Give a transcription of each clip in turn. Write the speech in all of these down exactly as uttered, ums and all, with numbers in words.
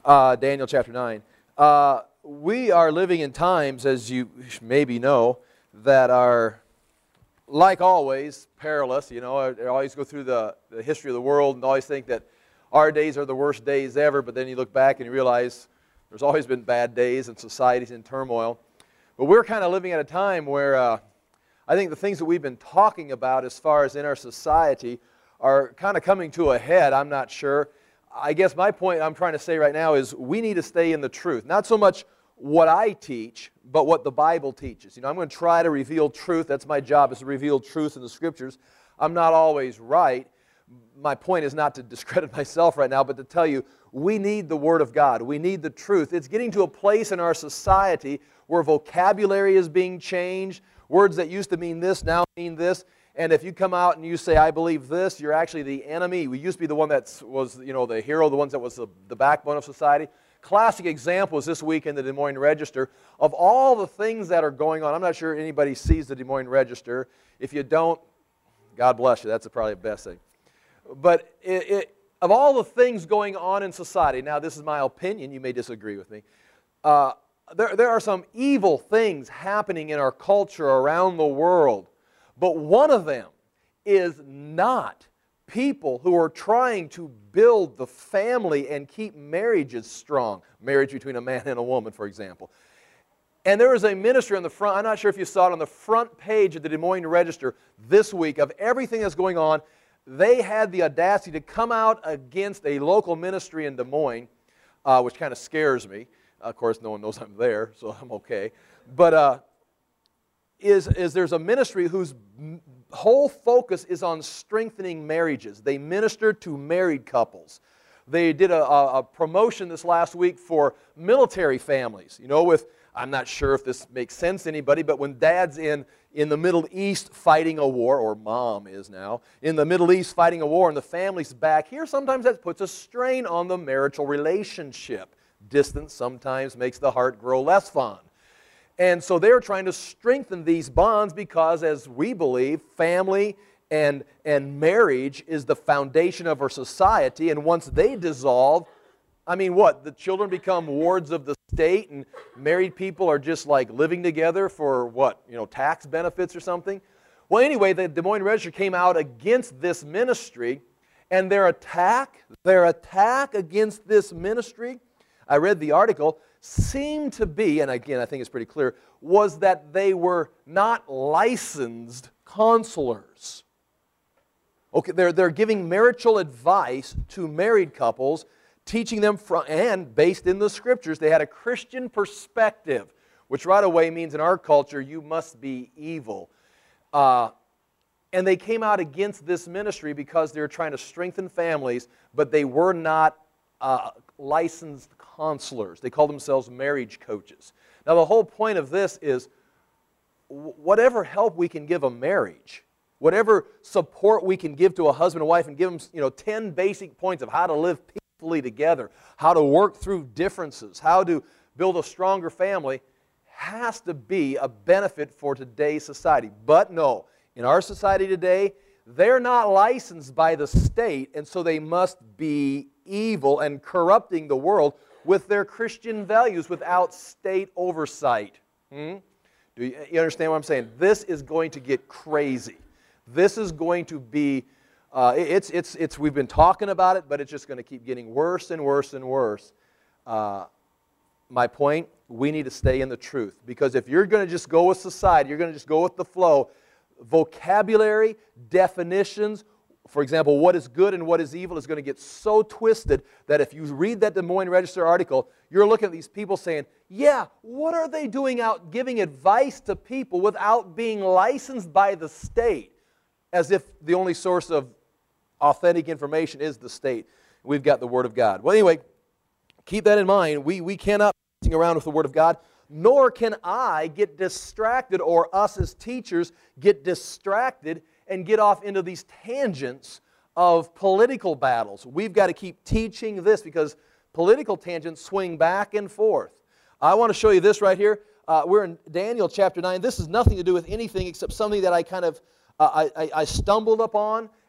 uh, Daniel chapter nine. Uh, we are living in times, as you maybe know, that are, like always, perilous. You know, I always go through the, the history of the world and always think that our days are the worst days ever, but then you look back and you realize there's always been bad days and society's in turmoil. But we're kind of living at a time where uh, I think the things that we've been talking about as far as in our society are kind of coming to a head. I'm not sure. I guess my point I'm trying to say right now is we need to stay in the truth. Not so much what I teach, but what the Bible teaches. You know, I'm going to try to reveal truth. That's my job, is to reveal truth in the Scriptures. I'm not always right. My point is not to discredit myself right now, but to tell you we need the Word of God. We need the truth. It's getting to a place in our society where vocabulary is being changed. Words that used to mean this now mean this. And if you come out and you say, I believe this, you're actually the enemy. We used to be the one that was, you know, the hero, the ones that was the, the backbone of society. Classic example is this week in the Des Moines Register of all the things that are going on. I'm not sure anybody sees the Des Moines Register. If you don't, God bless you. That's probably the best thing. But it, it, of all the things going on in society, now this is my opinion, you may disagree with me, uh, there, there are some evil things happening in our culture around the world. But one of them is not people who are trying to build the family and keep marriages strong. Marriage between a man and a woman, for example. And there is a ministry on the front, I'm not sure if you saw it, on the front page of the Des Moines Register this week of everything that's going on. They had the audacity to come out against a local ministry in Des Moines, uh, which kind of scares me. Of course, no one knows I'm there, so I'm okay. But uh, is, is there's a ministry whose whole focus is on strengthening marriages. They minister to married couples. They did a, a, a promotion this last week for military families. You know, with, I'm not sure if this makes sense to anybody, but when dad's in, in the Middle East fighting a war, or mom is now, in the Middle East fighting a war and the family's back here, sometimes that puts a strain on the marital relationship. Distance sometimes makes the heart grow less fond. And so they're trying to strengthen these bonds because, as we believe, family and, and marriage is the foundation of our society. And once they dissolve, I mean, what? The children become wards of the state and married people are just like living together for what? You know, tax benefits or something? Well, anyway, the Des Moines Register came out against this ministry, and their attack, their attack against this ministry, I read the article, seemed to be, and again I think it's pretty clear, was that they were not licensed counselors. Okay, they're, they're giving marital advice to married couples, teaching them from, and based in the Scriptures, they had a Christian perspective, which right away means in our culture, you must be evil. Uh, and they came out against this ministry because they were trying to strengthen families, but they were not uh, licensed counselors. They call themselves marriage coaches. Now the whole point of this is whatever help we can give a marriage, whatever support we can give to a husband and wife and give them, you know, ten basic points of how to live peacefully together, how to work through differences, how to build a stronger family, has to be a benefit for today's society. But no, in our society today, they're not licensed by the state, and so they must be evil and corrupting the world with their Christian values without state oversight. Hmm? Do you, you understand what I'm saying? This is going to get crazy. This is going to be, uh, it's, it's, it's, we've been talking about it, but it's just going to keep getting worse and worse and worse. Uh, my point, we need to stay in the truth. Because if you're going to just go with society, you're going to just go with the flow, vocabulary, definitions, for example, what is good and what is evil is going to get so twisted that if you read that Des Moines Register article, you're looking at these people saying, yeah, what are they doing out giving advice to people without being licensed by the state? As if the only source of authentic information is the state. We've got the Word of God. Well, anyway, keep that in mind. We, we cannot be around with the Word of God, nor can I get distracted, or us as teachers get distracted and get off into these tangents of political battles. We've got to keep teaching this because political tangents swing back and forth. I want to show you this right here. Uh, we're in Daniel chapter nine. This has nothing to do with anything except something that I kind of uh, I, I, I stumbled upon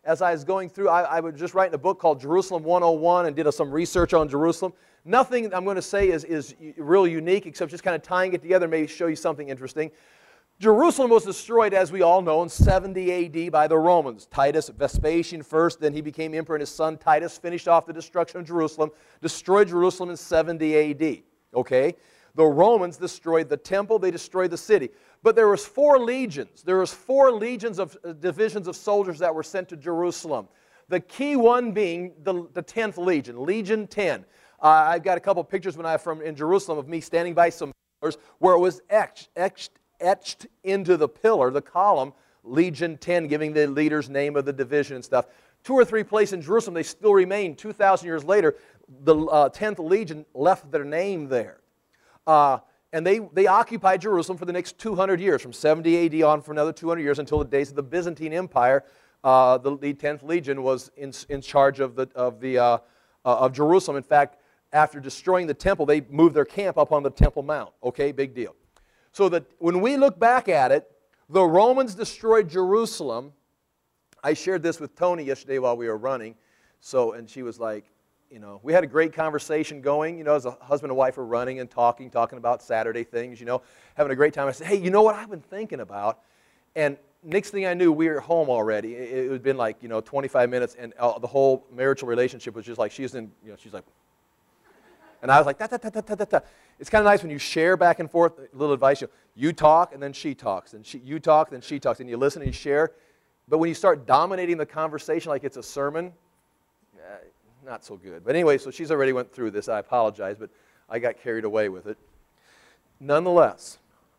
as I was going through, I, I was just writing a book called Jerusalem one oh one and did a, some research on Jerusalem. Nothing I'm going to say is, is real unique, except just kind of tying it together, maybe show you something interesting. Jerusalem was destroyed, as we all know, in seventy A D by the Romans. Titus, Vespasian first, then he became emperor, and his son Titus finished off the destruction of Jerusalem, destroyed Jerusalem in seventy A D. Okay? The Romans destroyed the temple, they destroyed the city. But there was four legions. There was four legions of uh, divisions of soldiers that were sent to Jerusalem. The key one being the, the tenth Legion, Legion ten. Uh, I've got a couple of pictures when I from in Jerusalem of me standing by some pillars where it was etched, etched etched into the pillar, the column, Legion ten, giving the leader's name of the division and stuff. Two or three places in Jerusalem, they still remain. two thousand years later, the uh, tenth Legion left their name there. Uh, and they, they occupied Jerusalem for the next two hundred years, from seventy A D on for another two hundred years until the days of the Byzantine Empire. Uh, the, the tenth Legion was in, in charge of, the, of, the, uh, uh, of Jerusalem. In fact, after destroying the temple, they moved their camp up on the Temple Mount. Okay, big deal. So that when we look back at it, the Romans destroyed Jerusalem. I shared this with Tony yesterday while we were running. So, and she was like, you know, we had a great conversation going, you know, as a husband and wife were running and talking, talking about Saturday things, you know, having a great time. I said, hey, you know what I've been thinking about? And next thing I knew, we were home already. It, it had been like, you know, twenty-five minutes, and uh, the whole marital relationship was just like, she's in, you know, she's like, and I was like, da, da, da, da, da, da. It's kind of nice when you share back and forth, a little advice. You, you talk, and then she talks. And she, you talk, then she talks. And you listen and you share. But when you start dominating the conversation like it's a sermon, eh, not so good. But anyway, so she's already went through this. I apologize, but I got carried away with it. Nonetheless,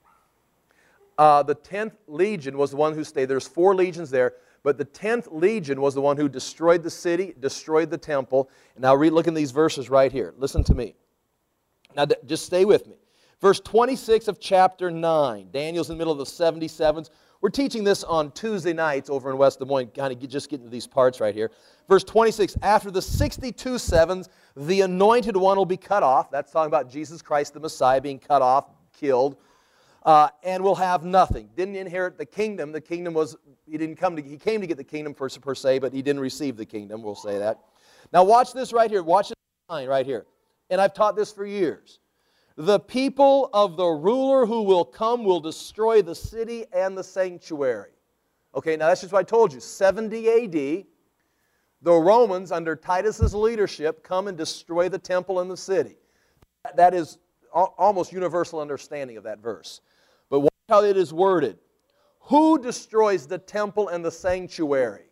uh, the tenth Legion was the one who stayed. There's four legions there. But the tenth Legion was the one who destroyed the city, destroyed the temple. And now read, look in these verses right here. Listen to me. Now just stay with me. Verse twenty-six of chapter nine. Daniel's in the middle of the seventy-sevens. We're teaching this on Tuesday nights over in West Des Moines. Kind of get, just get into these parts right here. Verse twenty-six, after the sixty-two sevens, the anointed one will be cut off. That's talking about Jesus Christ, the Messiah, being cut off, killed. Uh, and will have nothing. Didn't inherit the kingdom. The kingdom was, he didn't come to, he came to get the kingdom per, per se, but he didn't receive the kingdom, we'll say that. Now watch this right here. Watch this line right here. And I've taught this for years. The people of the ruler who will come will destroy the city and the sanctuary. Okay, now that's just what I told you. seventy A D, the Romans, under Titus's leadership, come and destroy the temple and the city. That is almost universal understanding of that verse. But watch how it is worded. Who destroys the temple and the sanctuary?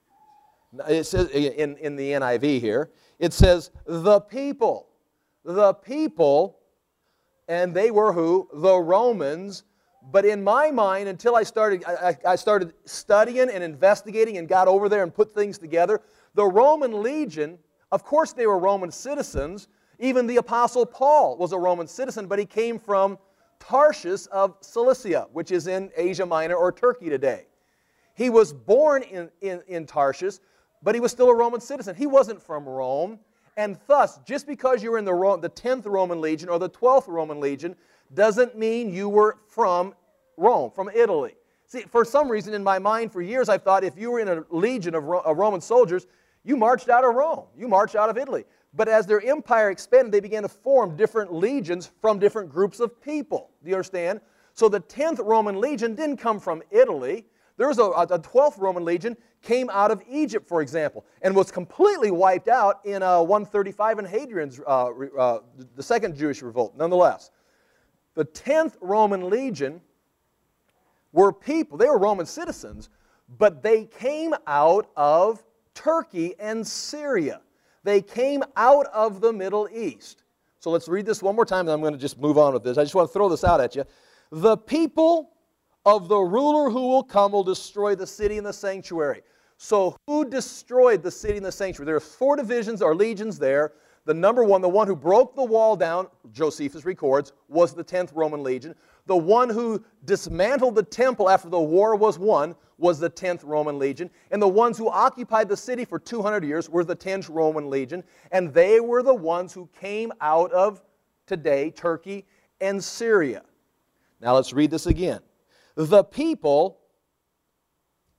It says in, in the N I V here, it says the people. The people, and they were who? The Romans. But in my mind, until I started, I, I started studying and investigating and got over there and put things together, the Roman legion, of course they were Roman citizens. Even the Apostle Paul was a Roman citizen, but he came from Tarshish of Cilicia, which is in Asia Minor or Turkey today. He was born in, in, in Tarshish, but he was still a Roman citizen. He wasn't from Rome. And thus, just because you were in the, Ro the tenth Roman Legion or the twelfth Roman Legion doesn't mean you were from Rome, from Italy. See, for some reason in my mind for years I've thought if you were in a legion of, Ro of Roman soldiers, you marched out of Rome. You marched out of Italy. But as their empire expanded, they began to form different legions from different groups of people. Do you understand? So the tenth Roman Legion didn't come from Italy. There was a, a twelfth Roman Legion came out of Egypt, for example, and was completely wiped out in uh, one thirty-five in Hadrian's, uh, uh, the second Jewish revolt. Nonetheless, the tenth Roman Legion were people, they were Roman citizens, but they came out of Turkey and Syria. They came out of the Middle East. So let's read this one more time, and I'm going to just move on with this. I just want to throw this out at you. The people of the ruler who will come will destroy the city and the sanctuary. So who destroyed the city and the sanctuary? There are four divisions or legions there. The number one, the one who broke the wall down, Josephus records, was the tenth Roman Legion. The one who dismantled the temple after the war was won was the tenth Roman Legion. And the ones who occupied the city for two hundred years were the tenth Roman Legion. And they were the ones who came out of, today, Turkey and Syria. Now let's read this again. The people,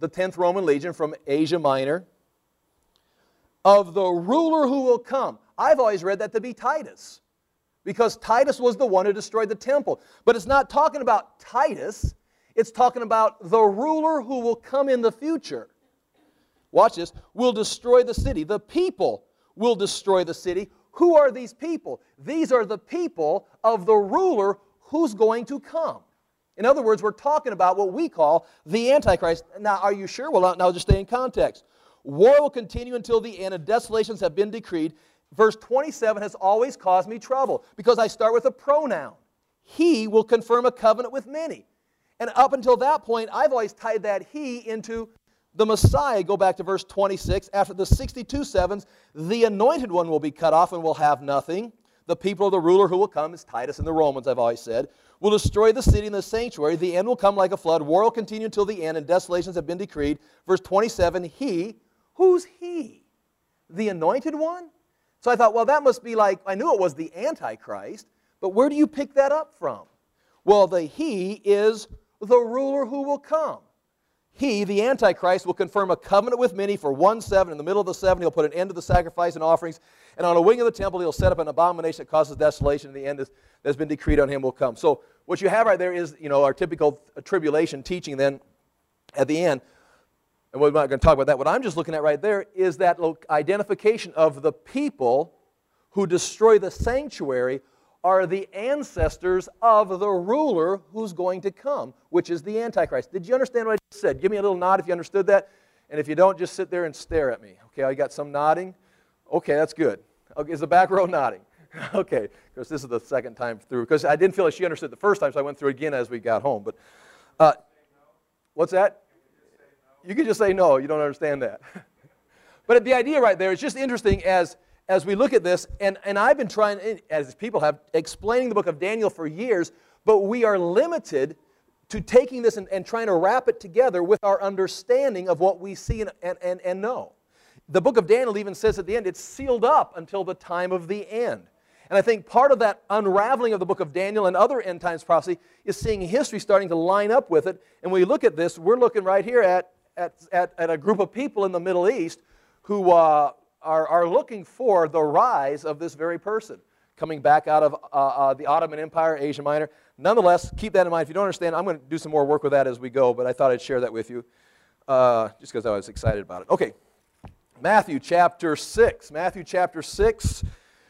the tenth Roman legion from Asia Minor, of the ruler who will come. I've always read that to be Titus, because Titus was the one who destroyed the temple. But it's not talking about Titus. It's talking about the ruler who will come in the future. Watch this. Will destroy the city. The people will destroy the city. Who are these people? These are the people of the ruler who's going to come. In other words, we're talking about what we call the Antichrist. Now, are you sure? Well, now just stay in context. War will continue until the end, and desolations have been decreed. Verse twenty-seven has always caused me trouble, because I start with a pronoun. He will confirm a covenant with many. And up until that point, I've always tied that he into the Messiah. Go back to verse twenty-six. After the sixty-two sevens, the anointed one will be cut off and will have nothing. The people of the ruler who will come is Titus and the Romans, I've always said, will destroy the city and the sanctuary. The end will come like a flood. War will continue until the end, and desolations have been decreed. Verse twenty-seven, he, who's he? The anointed one? So I thought, well, that must be like, I knew it was the Antichrist, but where do you pick that up from? Well, the he is the ruler who will come. He, the Antichrist, will confirm a covenant with many for one seven. In the middle of the seven, he'll put an end to the sacrifice and offerings. And on a wing of the temple, he'll set up an abomination that causes desolation. And the end is, that has been decreed on him will come. So what you have right there is, you know, our typical tribulation teaching then at the end. And we're not going to talk about that. What I'm just looking at right there is that identification of the people who destroy the sanctuary are the ancestors of the ruler who's going to come, which is the Antichrist. Did you understand what I just said? Give me a little nod if you understood that. And if you don't, just sit there and stare at me. Okay, I got some nodding. Okay, that's good. Okay, is the back row nodding? Okay, because this is the second time through. Because I didn't feel like she understood the first time, so I went through it again as we got home. But uh, what's that? You can just say no. You don't understand that. But the idea right there is just interesting as As we look at this, and, and I've been trying, as people have, explaining the book of Daniel for years, but we are limited to taking this and, and trying to wrap it together with our understanding of what we see and, and, and, and know. The book of Daniel even says at the end, it's sealed up until the time of the end. And I think part of that unraveling of the book of Daniel and other end times prophecy is seeing history starting to line up with it. And when we look at this, we're looking right here at, at, at, at a group of people in the Middle East who uh, Are, are looking for the rise of this very person coming back out of uh, uh, the Ottoman Empire, Asia Minor. Nonetheless, keep that in mind. If you don't understand, I'm going to do some more work with that as we go, but I thought I'd share that with you uh, just because I was excited about it. Okay, Matthew chapter six. Matthew chapter six.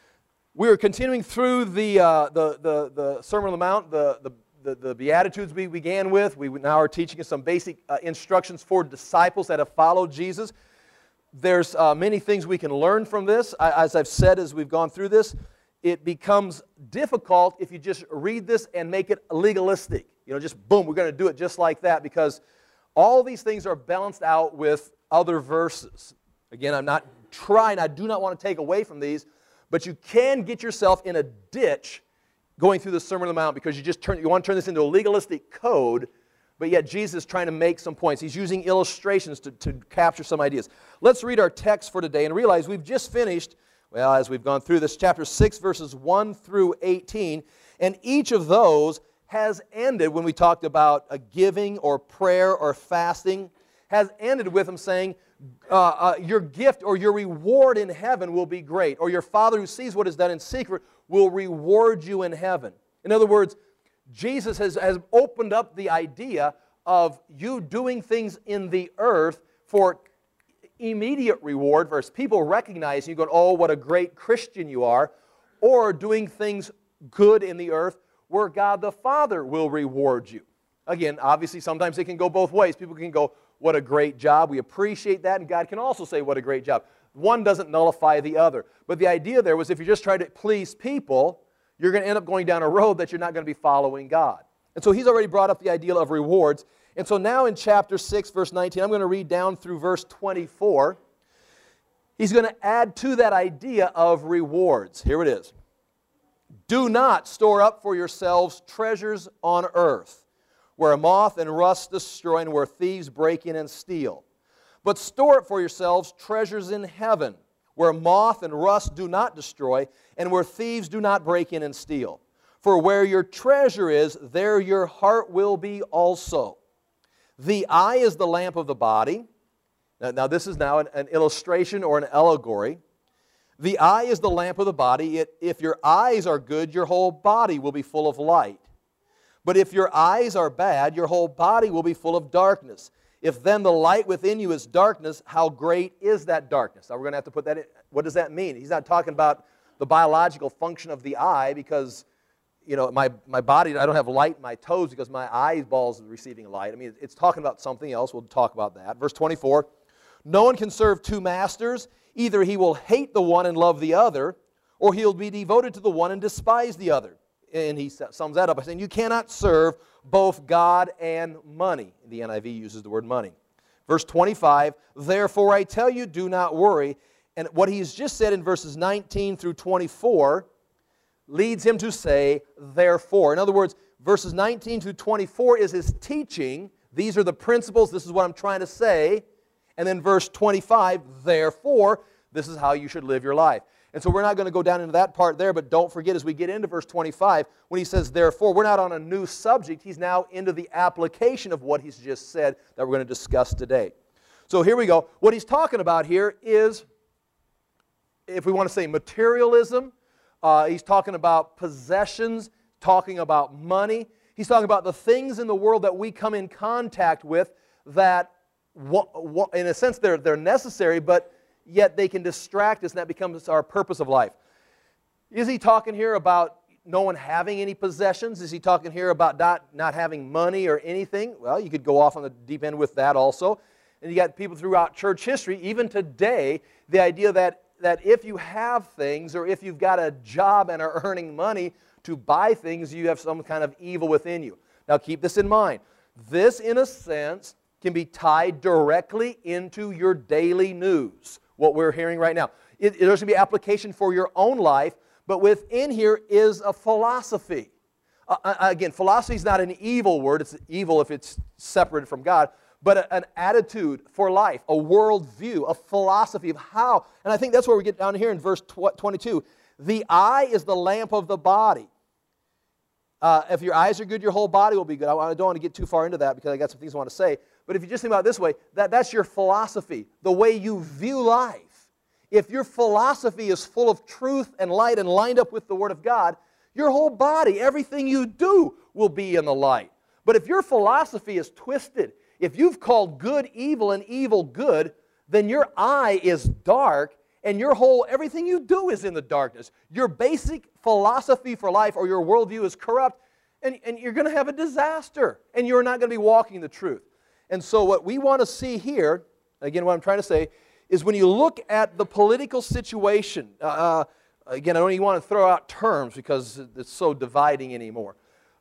We are continuing through the, uh, the, the, the Sermon on the Mount, the, the, the, the Beatitudes we began with. We now are teaching us some basic uh, instructions for disciples that have followed Jesus. There's uh, many things we can learn from this. I, as I've said as we've gone through this, it becomes difficult if you just read this and make it legalistic. You know, just boom, we're going to do it just like that, because all these things are balanced out with other verses. Again, I'm not trying, I do not want to take away from these, but you can get yourself in a ditch going through the Sermon on the Mount because you just turn, you want to turn this into a legalistic code. But yet Jesus is trying to make some points. He's using illustrations to, to capture some ideas. Let's read our text for today and realize we've just finished, well, as we've gone through this, chapter six, verses one through eighteen. And each of those has ended, when we talked about a giving or prayer or fasting, has ended with him saying, uh, uh, your gift or your reward in heaven will be great. Or your Father who sees what is done in secret will reward you in heaven. In other words, Jesus has, has opened up the idea of you doing things in the earth for immediate reward versus people recognizing you going, oh, what a great Christian you are, or doing things good in the earth where God the Father will reward you. Again, obviously, sometimes it can go both ways. People can go, what a great job. We appreciate that, and God can also say, what a great job. One doesn't nullify the other. But the idea there was if you're just trying to please people, you're going to end up going down a road that you're not going to be following God. And so he's already brought up the idea of rewards. And so now in chapter six, verse nineteen, I'm going to read down through verse twenty-four. He's going to add to that idea of rewards. Here it is. Do not store up for yourselves treasures on earth, where moth and rust destroy and where thieves break in and steal. But store up for yourselves treasures in heaven, where moth and rust do not destroy, and where thieves do not break in and steal. For where your treasure is, there your heart will be also. The eye is the lamp of the body. Now, now this is now an, an illustration or an allegory. The eye is the lamp of the body. It, if your eyes are good, your whole body will be full of light. But if your eyes are bad, your whole body will be full of darkness. If then the light within you is darkness, how great is that darkness? Now we're going to have to put that in. What does that mean? He's not talking about the biological function of the eye because, you know, my, my body, I don't have light in my toes because my eyeballs are receiving light. I mean, it's talking about something else. We'll talk about that. Verse twenty-four, no one can serve two masters. Either he will hate the one and love the other, or he'll be devoted to the one and despise the other. And he sums that up by saying, you cannot serve both God and money. The N I V uses the word money. Verse twenty-five, therefore I tell you, do not worry. And what he's just said in verses nineteen through twenty-four leads him to say, therefore. In other words, verses nineteen through twenty-four is his teaching. These are the principles. This is what I'm trying to say. And then verse twenty-five, therefore, this is how you should live your life. And so we're not going to go down into that part there, but don't forget as we get into verse twenty-five, when he says therefore, we're not on a new subject. He's now into the application of what he's just said that we're going to discuss today. So here we go. What he's talking about here is, if we want to say materialism, uh, he's talking about possessions, talking about money. He's talking about the things in the world that we come in contact with that, in a sense, they're, they're necessary, but yet they can distract us, and that becomes our purpose of life. Is he talking here about no one having any possessions? Is he talking here about not, not having money or anything? Well, you could go off on the deep end with that also. And you got people throughout church history, even today, the idea that, that if you have things or if you've got a job and are earning money to buy things, you have some kind of evil within you. Now keep this in mind. This, in a sense, can be tied directly into your daily news, what we're hearing right now. It, there's going to be application for your own life, but within here is a philosophy. Uh, again, philosophy is not an evil word. It's evil if it's separated from God, but a, an attitude for life, a worldview, a philosophy of how. And I think that's where we get down here in verse twenty-two. The eye is the lamp of the body. Uh, if your eyes are good, your whole body will be good. I, I don't want to get too far into that because I got some things I want to say. But if you just think about it this way, that, that's your philosophy, the way you view life. If your philosophy is full of truth and light and lined up with the Word of God, your whole body, everything you do will be in the light. But if your philosophy is twisted, if you've called good evil and evil good, then your eye is dark and your whole, everything you do is in the darkness. Your basic philosophy for life or your worldview is corrupt, and, and you're going to have a disaster, and you're not going to be walking the truth. And so what we want to see here, again, what I'm trying to say, is when you look at the political situation, uh, again, I don't even want to throw out terms because it's so dividing anymore,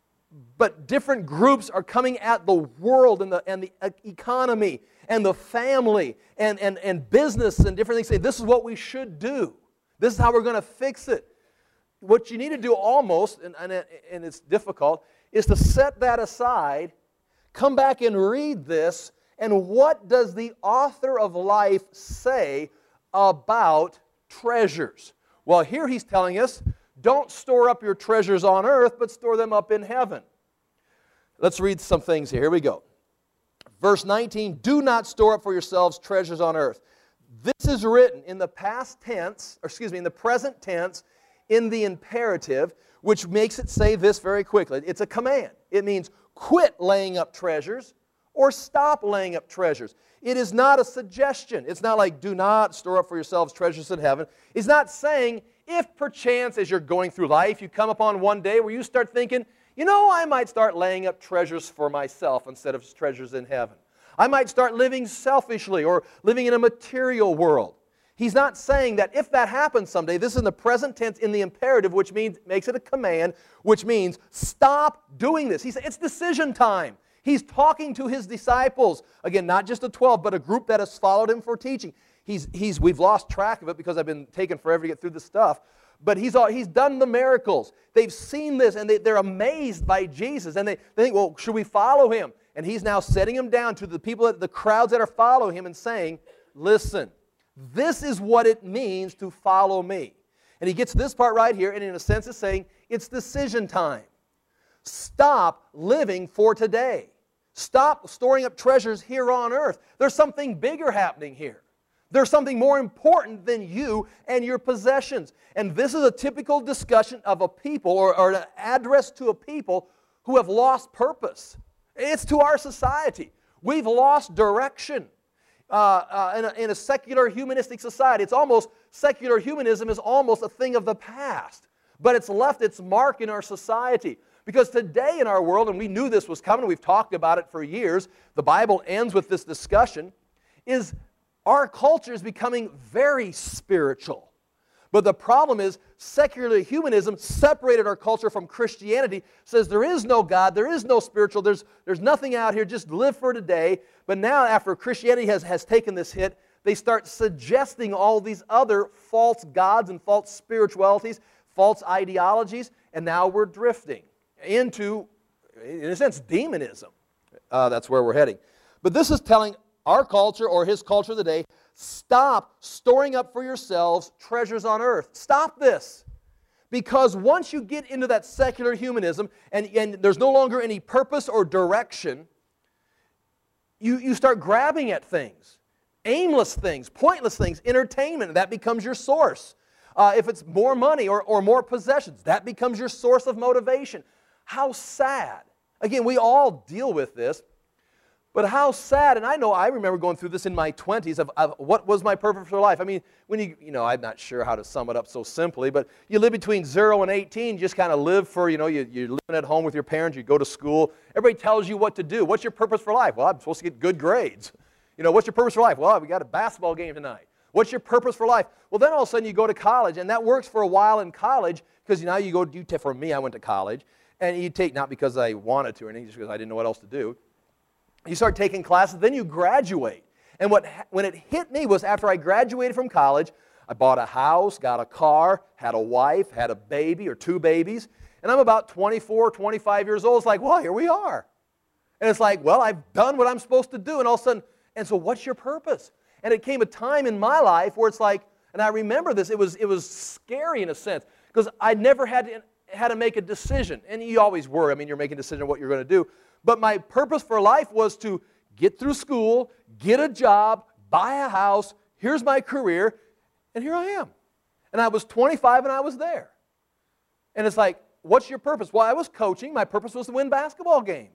but different groups are coming at the world and the, and the economy and the family and, and, and business and different things, say this is what we should do. This is how we're going to fix it. What you need to do almost, and, and, and it's difficult, is to set that aside, come back and read this, and what does the author of life say about treasures? Well, here he's telling us, don't store up your treasures on earth, but store them up in heaven. Let's read some things here. Here we go. Verse nineteen, do not store up for yourselves treasures on earth. This is written in the past tense, or excuse me, in the present tense, in the imperative, which makes it say this very quickly. It's a command. It means quit laying up treasures or stop laying up treasures. It is not a suggestion. It's not like do not store up for yourselves treasures in heaven. It's not saying if perchance as you're going through life you come upon one day where you start thinking, you know, I might start laying up treasures for myself instead of treasures in heaven. I might start living selfishly or living in a material world. He's not saying that if that happens someday, this is in the present tense in the imperative, which means makes it a command, which means stop doing this. He said it's decision time. He's talking to his disciples. Again, not just the twelve, but a group that has followed him for teaching. He's, he's, we've lost track of it because I've been taking forever to get through this stuff. But he's, he's done the miracles. They've seen this, and they, they're amazed by Jesus. And they, they think, well, should we follow him? And he's now setting them down to the people, the crowds that are following him and saying, listen, this is what it means to follow me. And he gets this part right here, and in a sense is saying, it's decision time. Stop living for today. Stop storing up treasures here on earth. There's something bigger happening here. There's something more important than you and your possessions. And this is a typical discussion of a people, or, or an address to a people who have lost purpose. It's to our society. We've lost direction. Uh, uh, in, a, in a secular humanistic society, it's almost, secular humanism is almost a thing of the past. But it's left its mark in our society. Because today in our world, and we knew this was coming, we've talked about it for years, the Bible ends with this discussion, is our culture is becoming very spiritual. But the problem is, secular humanism separated our culture from Christianity, says there is no God, there is no spiritual, there's, there's nothing out here, just live for today. But now after Christianity has, has taken this hit, they start suggesting all these other false gods and false spiritualities, false ideologies, and now we're drifting into, in a sense, demonism. Uh, that's where we're heading. But this is telling our culture, or his culture of the day, stop storing up for yourselves treasures on earth. Stop this. Because once you get into that secular humanism, and, and there's no longer any purpose or direction, you, you start grabbing at things. Aimless things, pointless things, entertainment, that becomes your source. Uh, if it's more money or, or more possessions, that becomes your source of motivation. How sad. Again, we all deal with this, but how sad, and I know I remember going through this in my twenties of, of what was my purpose for life. I mean, when you, you know, I'm not sure how to sum it up so simply, but you live between zero and eighteen, you just kind of live for, you know, you, you're living at home with your parents, you go to school, everybody tells you what to do. What's your purpose for life? Well, I'm supposed to get good grades. You know, what's your purpose for life? Well, we got a basketball game tonight. What's your purpose for life? Well, then all of a sudden you go to college, and that works for a while in college, because now you go, you take, for me, I went to college, and you take, not because I wanted to or anything, just because I didn't know what else to do. You start taking classes, then you graduate. And what, when it hit me was after I graduated from college, I bought a house, got a car, had a wife, had a baby or two babies, and I'm about twenty-four, twenty-five years old. It's like, well, here we are. And it's like, well, I've done what I'm supposed to do, and all of a sudden, and so what's your purpose? And it came a time in my life where it's like, and I remember this, it was, it was scary in a sense, because I never had to, had to make a decision. And you always were. I mean, you're making a decision on what you're going to do. But my purpose for life was to get through school, get a job, buy a house, here's my career, and here I am. And I was twenty-five and I was there. And it's like, what's your purpose? Well, I was coaching. My purpose was to win basketball games.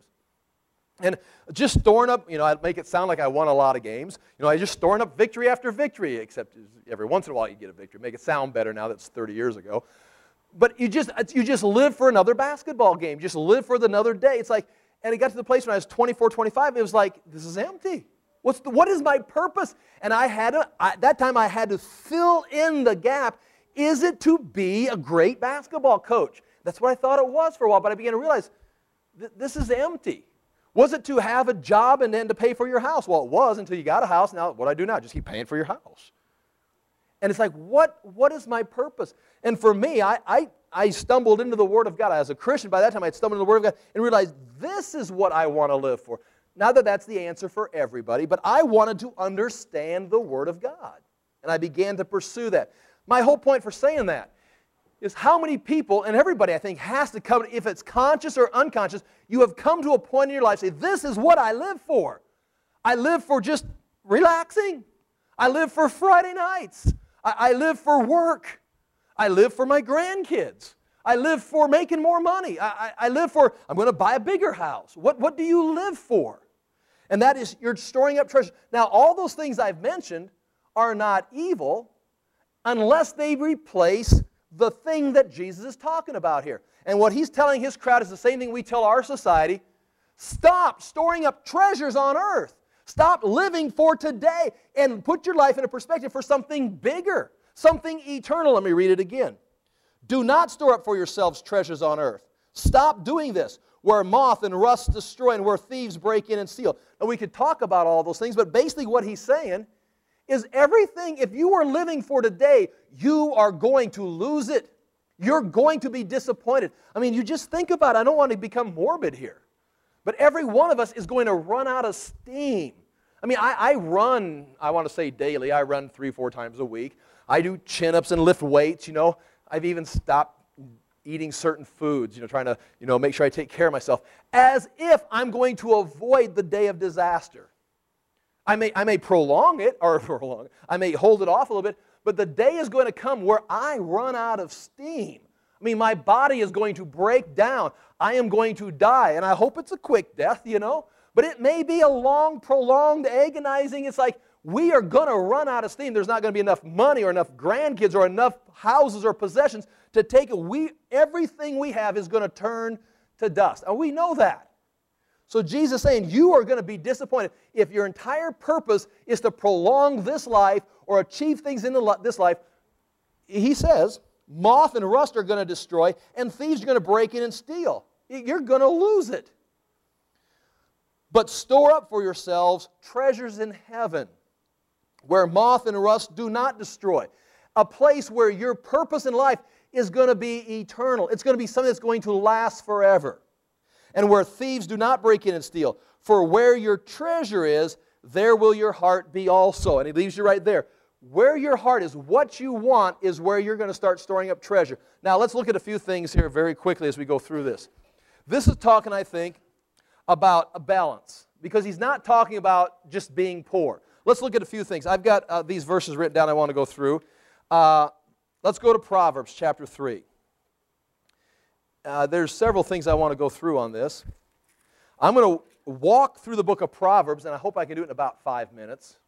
And just storing up, you know, I'd make it sound like I won a lot of games. You know, I just storing up victory after victory, except every once in a while you get a victory. Make it sound better now that's thirty years ago. But you just, you just live for another basketball game. Just live for another day. It's like, and it got to the place when I was twenty-four, twenty-five, it was like, this is empty. What's the, what is my purpose? And I had to, I, that time I had to fill in the gap. Is it to be a great basketball coach? That's what I thought it was for a while, but I began to realize th this is empty. Was it to have a job and then to pay for your house? Well, it was until you got a house. Now, what do I do now? Just keep paying for your house. And it's like, what, what is my purpose? And for me, I, I, I stumbled into the Word of God. As a Christian, by that time, I had stumbled into the Word of God and realized this is what I want to live for. Not that that's the answer for everybody, but I wanted to understand the Word of God. And I began to pursue that. My whole point for saying that is how many people, and everybody I think has to come, if it's conscious or unconscious, you have come to a point in your life, say, this is what I live for. I live for just relaxing. I live for Friday nights. I, I live for work. I live for my grandkids. I live for making more money. I, I, I live for, I'm going to buy a bigger house. What, what do you live for? And that is, you're storing up treasure. Now, all those things I've mentioned are not evil unless they replace the thing that Jesus is talking about here. And what he's telling his crowd is the same thing we tell our society. Stop storing up treasures on earth. Stop living for today and put your life in a perspective for something bigger, something eternal. Let me read it again. Do not store up for yourselves treasures on earth. Stop doing this, where moth and rust destroy and where thieves break in and steal. Now, we could talk about all those things, but basically what he's saying is everything, if you are living for today, you are going to lose it. You're going to be disappointed. I mean, you just think about it. I don't want to become morbid here. But every one of us is going to run out of steam. I mean, I, I run, I want to say daily. I run three, four times a week. I do chin-ups and lift weights, you know. I've even stopped eating certain foods, you know, trying to, you know, make sure I take care of myself, as if I'm going to avoid the day of disaster. I may, I may prolong it, or prolong it, I may hold it off a little bit, but the day is going to come where I run out of steam. I mean, my body is going to break down. I am going to die, and I hope it's a quick death, you know, but it may be a long, prolonged, agonizing. It's like we are going to run out of steam. There's not going to be enough money or enough grandkids or enough houses or possessions to take it. We, everything we have is going to turn to dust, and we know that. So Jesus is saying you are going to be disappointed if your entire purpose is to prolong this life or achieve things in the, this life. He says, moth and rust are going to destroy, and thieves are going to break in and steal. You're going to lose it. But store up for yourselves treasures in heaven, where moth and rust do not destroy. A place where your purpose in life is going to be eternal. It's going to be something that's going to last forever. And where thieves do not break in and steal. For where your treasure is, there will your heart be also. And he leaves you right there. Where your heart is, what you want, is where you're going to start storing up treasure. Now, let's look at a few things here very quickly as we go through this. This is talking, I think, about a balance. Because he's not talking about just being poor. Let's look at a few things. I've got uh, these verses written down I want to go through. Uh, let's go to Proverbs chapter three. Uh, there's several things I want to go through on this. I'm going to walk through the book of Proverbs, and I hope I can do it in about five minutes.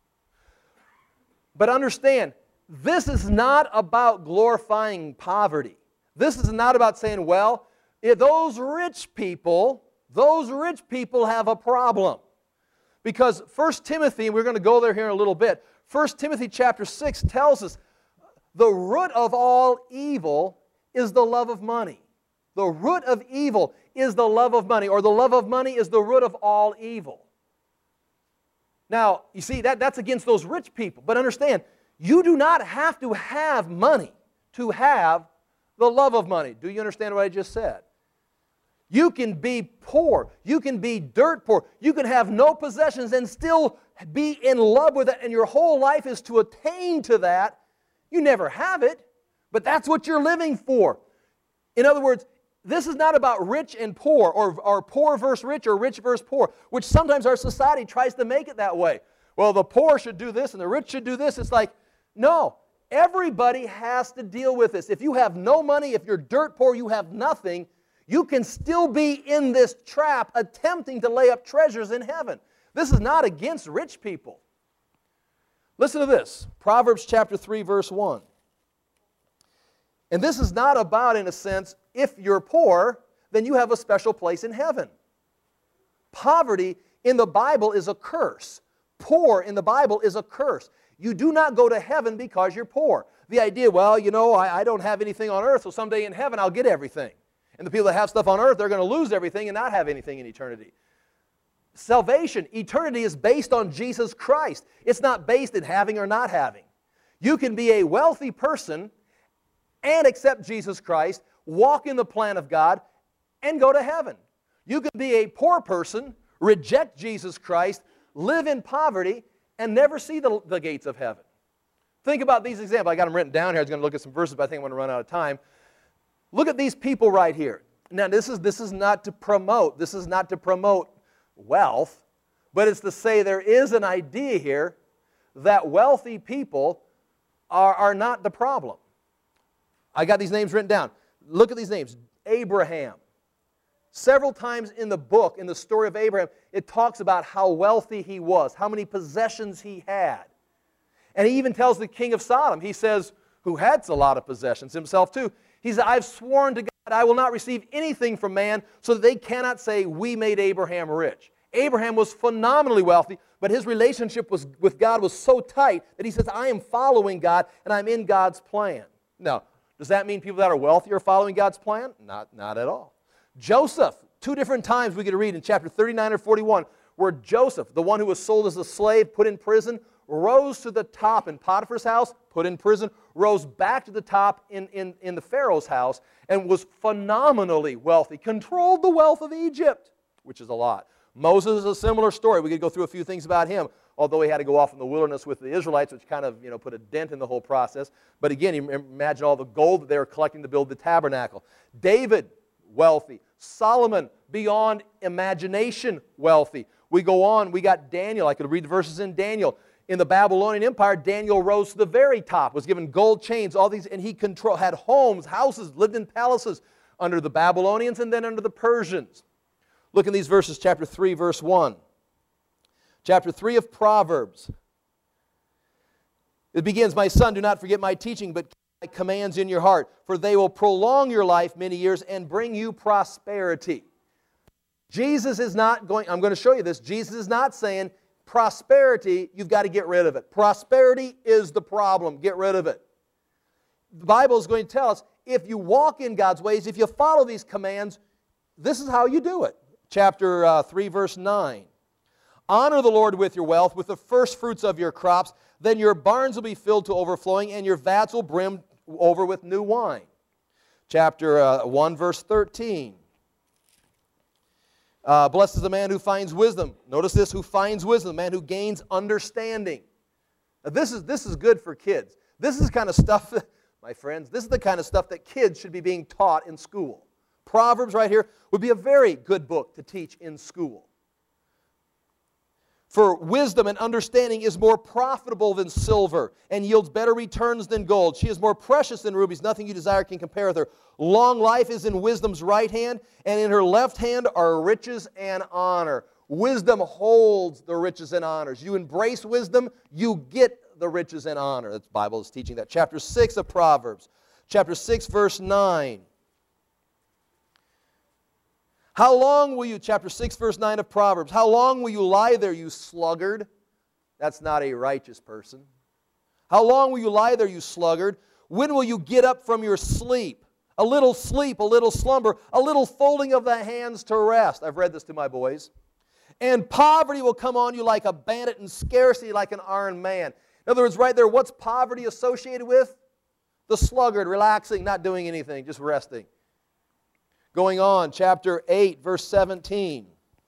But understand, this is not about glorifying poverty. This is not about saying, well, if those rich people, those rich people have a problem. Because First Timothy, and we're going to go there here in a little bit, First Timothy chapter six tells us the root of all evil is the love of money. The root of evil is the love of money, or the love of money is the root of all evil. Now, you see, that, that's against those rich people. But understand, you do not have to have money to have the love of money. Do you understand what I just said? You can be poor. You can be dirt poor. You can have no possessions and still be in love with it, and your whole life is to attain to that. You never have it, but that's what you're living for. In other words, this is not about rich and poor, or, or poor versus rich, or rich versus poor, which sometimes our society tries to make it that way. Well, the poor should do this and the rich should do this. It's like, no, everybody has to deal with this. If you have no money, if you're dirt poor, you have nothing, you can still be in this trap attempting to lay up treasures in heaven. This is not against rich people. Listen to this, Proverbs chapter three, verse one. And this is not about, in a sense, if you're poor, then you have a special place in heaven. Poverty in the Bible is a curse. Poor in the Bible is a curse. You do not go to heaven because you're poor. The idea, well, you know, I, I don't have anything on earth, so someday in heaven I'll get everything. And the people that have stuff on earth, they're going to lose everything and not have anything in eternity. Salvation, eternity, is based on Jesus Christ. It's not based in having or not having. You can be a wealthy person and accept Jesus Christ, walk in the plan of God, and go to heaven. You can be a poor person, reject Jesus Christ, live in poverty, and never see the, the gates of heaven. Think about these examples. I got them written down here. I was going to look at some verses, but I think I'm going to run out of time. Look at these people right here. Now, this is, this is not to promote. This is not to promote wealth, but it's to say there is an idea here that wealthy people are, are not the problem. I got these names written down. Look at these names. Abraham. Several times in the book, in the story of Abraham, it talks about how wealthy he was, how many possessions he had. And he even tells the king of Sodom, he says, who had a lot of possessions himself too, he said, I've sworn to God I will not receive anything from man so that they cannot say we made Abraham rich. Abraham was phenomenally wealthy, but his relationship was, with God was so tight that he says, I am following God and I'm in God's plan. Now, does that mean people that are wealthy are following God's plan? Not, not at all. Joseph, two different times we get to read in chapter thirty-nine or forty-one, where Joseph, the one who was sold as a slave, put in prison, rose to the top in Potiphar's house, put in prison, rose back to the top in, in, in the Pharaoh's house, and was phenomenally wealthy, controlled the wealth of Egypt, which is a lot. Moses is a similar story. We could go through a few things about him. although he had to go off in the wilderness with the Israelites, which kind of, you know, put a dent in the whole process. But again, you imagine all the gold that they were collecting to build the tabernacle. David, wealthy. Solomon, beyond imagination, wealthy. We go on, we got Daniel. I could read the verses in Daniel. In the Babylonian Empire, Daniel rose to the very top, was given gold chains, all these, and he control, had homes, houses, lived in palaces under the Babylonians and then under the Persians. Look in these verses, chapter three, verse one. Chapter three of Proverbs. It begins, "My son, do not forget my teaching, but keep my commands in your heart, for they will prolong your life many years and bring you prosperity." Jesus is not going, I'm going to show you this, Jesus is not saying, prosperity, you've got to get rid of it. Prosperity is the problem. Get rid of it. The Bible is going to tell us, if you walk in God's ways, if you follow these commands, this is how you do it. Chapter uh, three, verse nine. "Honor the Lord with your wealth, with the first fruits of your crops. Then your barns will be filled to overflowing, and your vats will brim over with new wine." Chapter uh, one, verse thirteen. Uh, "Blessed is the man who finds wisdom." Notice this, who finds wisdom, the man who gains understanding. Now this is, this is good for kids. This is kind of stuff, that, my friends, this is the kind of stuff that kids should be being taught in school. Proverbs right here would be a very good book to teach in school. "For wisdom and understanding is more profitable than silver, and yields better returns than gold. She is more precious than rubies. Nothing you desire can compare with her. Long life is in wisdom's right hand, and in her left hand are riches and honor." Wisdom holds the riches and honors. You embrace wisdom, you get the riches and honor. The Bible is teaching that. Chapter six of Proverbs. Chapter six, verse nine. "How long will you," chapter six, verse nine of Proverbs, "how long will you lie there, you sluggard?" That's not a righteous person. "How long will you lie there, you sluggard? When will you get up from your sleep? A little sleep, a little slumber, a little folding of the hands to rest." I've read this to my boys. "And poverty will come on you like a bandit, and scarcity like an armed man." In other words, right there, what's poverty associated with? The sluggard, relaxing, not doing anything, just resting. Going on, chapter eight, verse seventeen.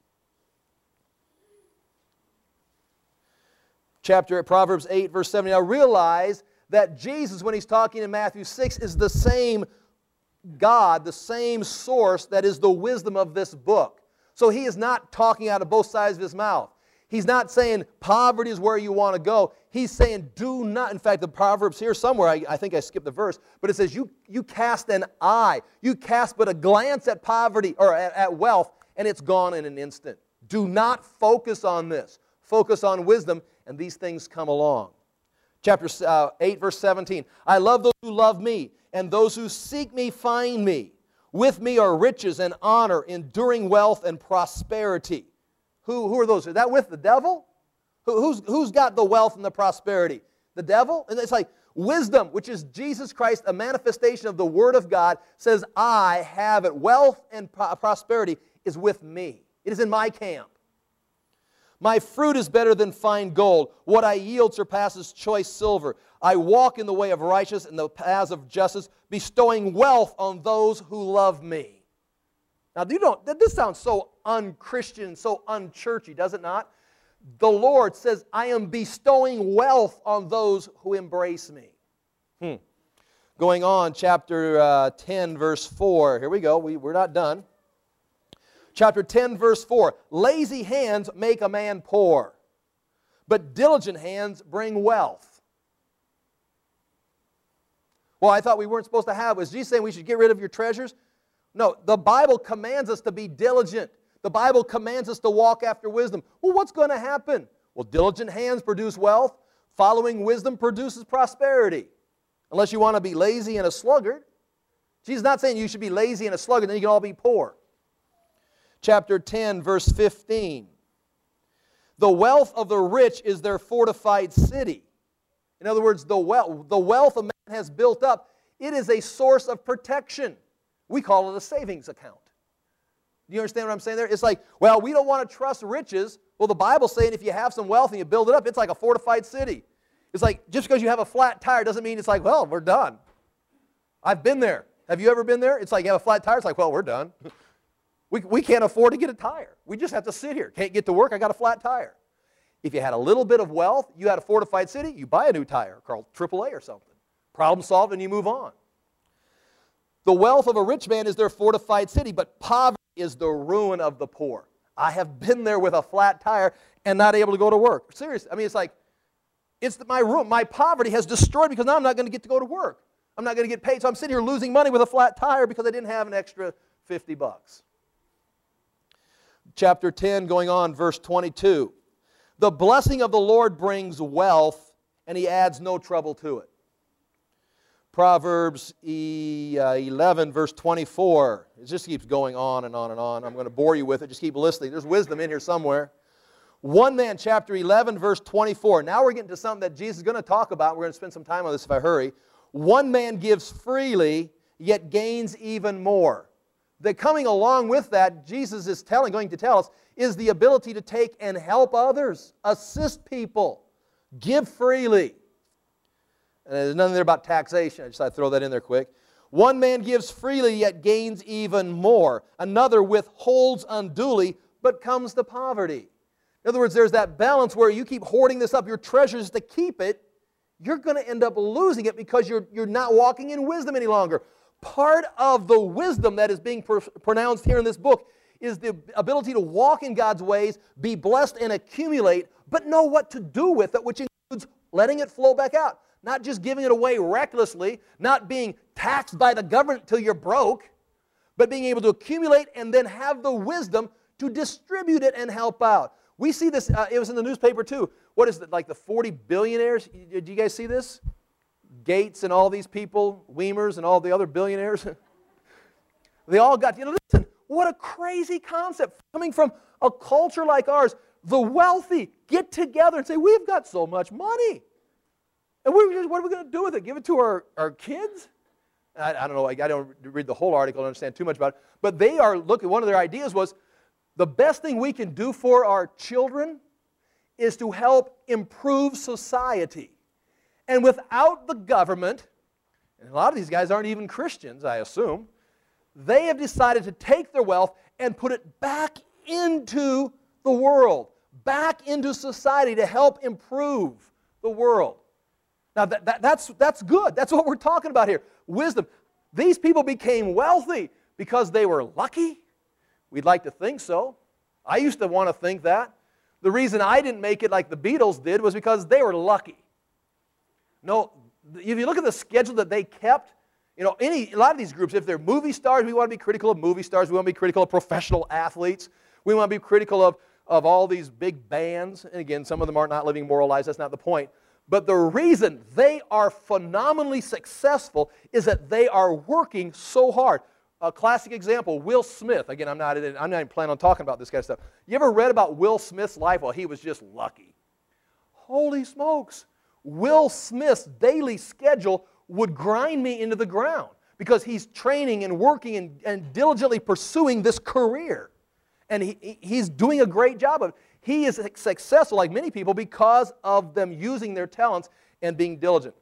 Chapter, Proverbs eight, verse seventeen. Now realize that Jesus, when he's talking in Matthew six, is the same God, the same source that is the wisdom of this book. So he is not talking out of both sides of his mouth. He's not saying poverty is where you want to go. He's saying do not. In fact, the Proverbs here somewhere, I, I think I skipped the verse, but it says you, you cast an eye. You cast but a glance at poverty or at, at wealth, and it's gone in an instant. Do not focus on this. Focus on wisdom, and these things come along. Chapter uh, eight, verse seventeen. "I love those who love me, and those who seek me find me. With me are riches and honor, enduring wealth and prosperity." Who, who are those? Is that with the devil? Who, who's, who's got the wealth and the prosperity? The devil? And it's like wisdom, which is Jesus Christ, a manifestation of the Word of God, says, I have it. Wealth and pro- prosperity is with me. It is in my camp. "My fruit is better than fine gold. What I yield surpasses choice silver. I walk in the way of righteousness and the paths of justice, bestowing wealth on those who love me." Now, you don't, this sounds so unchristian, so unchurchy, does it not? The Lord says, I am bestowing wealth on those who embrace me. Hmm. Going on, chapter uh, ten, verse four. Here we go. We, we're not done. Chapter ten, verse four. "Lazy hands make a man poor, but diligent hands bring wealth." Well, I thought we weren't supposed to have. Was Jesus saying we should get rid of your treasures? No, the Bible commands us to be diligent. The Bible commands us to walk after wisdom. Well, what's going to happen? Well, diligent hands produce wealth. Following wisdom produces prosperity. Unless you want to be lazy and a sluggard. Jesus is not saying you should be lazy and a sluggard, then you can all be poor. Chapter ten, verse fifteen. "The wealth of the rich is their fortified city." In other words, the wealth, the wealth a man has built up, it is a source of protection. We call it a savings account. Do you understand what I'm saying there? It's like, well, we don't want to trust riches. Well, the Bible's saying if you have some wealth and you build it up, it's like a fortified city. It's like, just because you have a flat tire doesn't mean it's like, well, we're done. I've been there. Have you ever been there? It's like you have a flat tire, it's like, well, we're done. we, we can't afford to get a tire. We just have to sit here. Can't get to work, I got a flat tire. If you had a little bit of wealth, you had a fortified city, you buy a new tire called triple A or something. Problem solved and you move on. The wealth of a rich man is their fortified city, but poverty is the ruin of the poor. I have been there with a flat tire and not able to go to work. Seriously, I mean, it's like, it's my ruin. My poverty has destroyed because now I'm not going to get to go to work. I'm not going to get paid, so I'm sitting here losing money with a flat tire because I didn't have an extra fifty bucks. Chapter ten, going on, verse twenty-two. The blessing of the Lord brings wealth, and He adds no trouble to it. Proverbs eleven, verse twenty-four. It just keeps going on and on and on. I'm going to bore you with it. Just keep listening. There's wisdom in here somewhere. One man, chapter eleven, verse twenty-four. Now we're getting to something that Jesus is going to talk about. We're going to spend some time on this if I hurry. One man gives freely, yet gains even more. That coming along with that, Jesus is telling, going to tell us, is the ability to take and help others, assist people, give freely. And there's nothing there about taxation. I just thought I'd throw that in there quick. One man gives freely, yet gains even more. Another withholds unduly, but comes to poverty. In other words, there's that balance where you keep hoarding this up, your treasures to keep it, you're going to end up losing it because you're, you're not walking in wisdom any longer. Part of the wisdom that is being pr- pronounced here in this book is the ability to walk in God's ways, be blessed and accumulate, but know what to do with it, which includes letting it flow back out. Not just giving it away recklessly, not being taxed by the government till you're broke, but being able to accumulate and then have the wisdom to distribute it and help out. We see this, uh, it was in the newspaper too. What is it, like the forty billionaires? Did you guys see this? Gates and all these people, Weimers and all the other billionaires. They all got, you know, listen, what a crazy concept coming from a culture like ours. The wealthy get together and say, we've got so much money. And we just, what are we going to do with it? Give it to our, our kids? I, I don't know, I, I don't read the whole article, I don't understand too much about it. But they are looking, one of their ideas was, the best thing we can do for our children is to help improve society. And without the government, and a lot of these guys aren't even Christians, I assume, they have decided to take their wealth and put it back into the world, back into society to help improve the world. Now, that, that, that's, that's good. That's what we're talking about here. Wisdom. These people became wealthy because they were lucky. We'd like to think so. I used to want to think that. The reason I didn't make it like the Beatles did was because they were lucky. No, if you look at the schedule that they kept, you know, any, a lot of these groups, if they're movie stars, we want to be critical of movie stars. We want to be critical of professional athletes. We want to be critical of, of all these big bands. And again, some of them are not living moral lives. That's not the point. But the reason they are phenomenally successful is that they are working so hard. A classic example, Will Smith. Again, I'm not, I'm not even planning on talking about this kind of stuff. You ever read about Will Smith's life? Well, he was just lucky. Holy smokes. Will Smith's daily schedule would grind me into the ground because he's training and working and, and diligently pursuing this career. And he, he's doing a great job of it. He is successful, like many people, because of them using their talents and being diligent.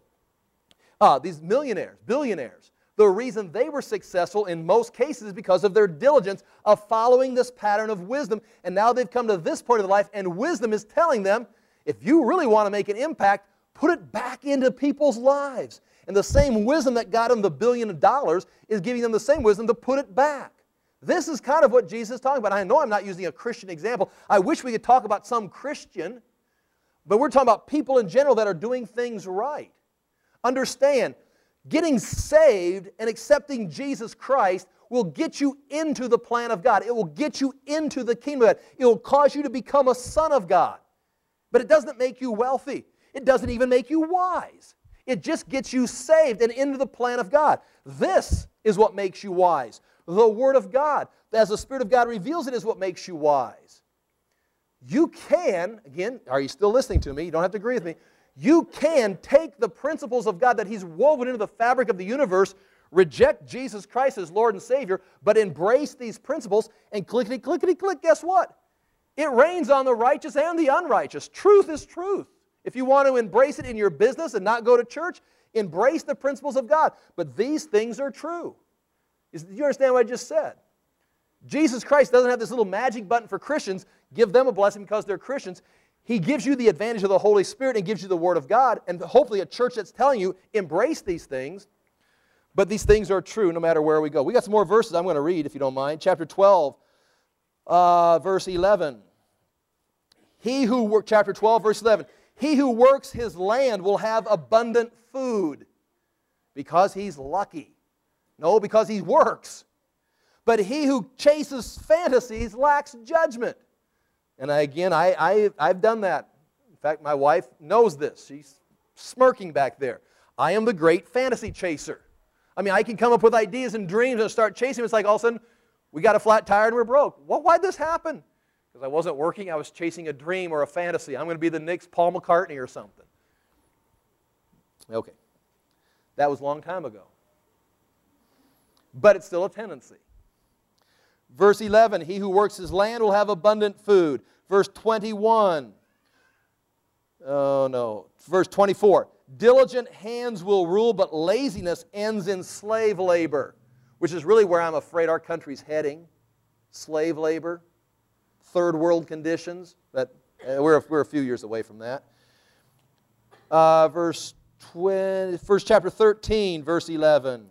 Ah, these millionaires, billionaires, the reason they were successful in most cases is because of their diligence of following this pattern of wisdom. And now they've come to this point of their life, and wisdom is telling them, if you really want to make an impact, put it back into people's lives. And the same wisdom that got them the billion of dollars is giving them the same wisdom to put it back. This is kind of what Jesus is talking about. I know I'm not using a Christian example. I wish we could talk about some Christian, but we're talking about people in general that are doing things right. Understand, getting saved and accepting Jesus Christ will get you into the plan of God. It will get you into the kingdom of God. It will cause you to become a son of God. But it doesn't make you wealthy. It doesn't even make you wise. It just gets you saved and into the plan of God. This is what makes you wise. The Word of God, as the Spirit of God reveals it, is what makes you wise. You can, again, are you still listening to me? You don't have to agree with me. You can take the principles of God that He's woven into the fabric of the universe, reject Jesus Christ as Lord and Savior, but embrace these principles, and clickety, clickety, click, guess what? It rains on the righteous and the unrighteous. Truth is truth. If you want to embrace it in your business and not go to church, embrace the principles of God. But these things are true. Do you understand what I just said? Jesus Christ doesn't have this little magic button for Christians, give them a blessing because they're Christians. He gives you the advantage of the Holy Spirit and gives you the Word of God, and hopefully a church that's telling you, embrace these things. But these things are true no matter where we go. We got some more verses I'm going to read, if you don't mind. Chapter twelve, uh, verse eleven. He who work, chapter twelve, verse eleven. He who works his land will have abundant food because he's lucky. No, because he works. But he who chases fantasies lacks judgment. And I, again, I, I, I've done that. In fact, my wife knows this. She's smirking back there. I am the great fantasy chaser. I mean, I can come up with ideas and dreams and start chasing them. It's like all of a sudden, we got a flat tire and we're broke. Well, why'd this happen? Because I wasn't working. I was chasing a dream or a fantasy. I'm going to be the next Paul McCartney or something. Okay. That was a long time ago. But it's still a tendency. Verse eleven, he who works his land will have abundant food. Verse twenty-one. Oh, no. Verse twenty-four. Diligent hands will rule, but laziness ends in slave labor, which is really where I'm afraid our country's heading. Slave labor, third world conditions. But uh, we're, we're a few years away from that. Uh, verse twenty, first chapter thirteen, verse eleven.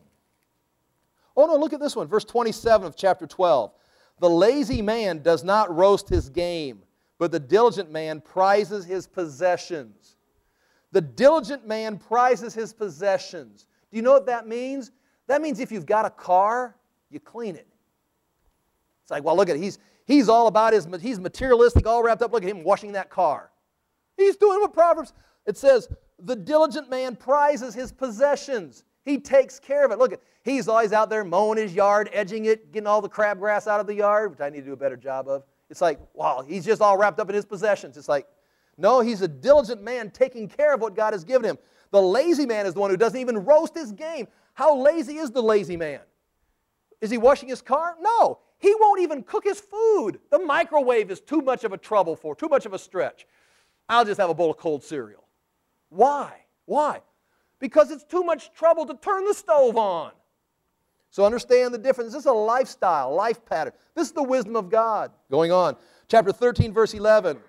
Oh no, look at this one, verse twenty-seven of chapter twelve. The lazy man does not roast his game, but the diligent man prizes his possessions. The diligent man prizes his possessions. Do you know what that means? That means if you've got a car, you clean it. It's like, well, look at it. He's, he's all about his, he's materialistic, all wrapped up. Look at him washing that car. He's doing what Proverbs, it says, the diligent man prizes his possessions. He takes care of it. Look, he's always out there mowing his yard, edging it, getting all the crabgrass out of the yard, which I need to do a better job of. It's like, wow, he's just all wrapped up in his possessions. It's like, no, he's a diligent man taking care of what God has given him. The lazy man is the one who doesn't even roast his game. How lazy is the lazy man? Is he washing his car? No. He won't even cook his food. The microwave is too much of a trouble for, too much of a stretch. I'll just have a bowl of cold cereal. Why? Why? Because it's too much trouble to turn the stove on. So understand the difference. This is a lifestyle, life pattern. This is the wisdom of God. Going on. Chapter thirteen, verse eleven.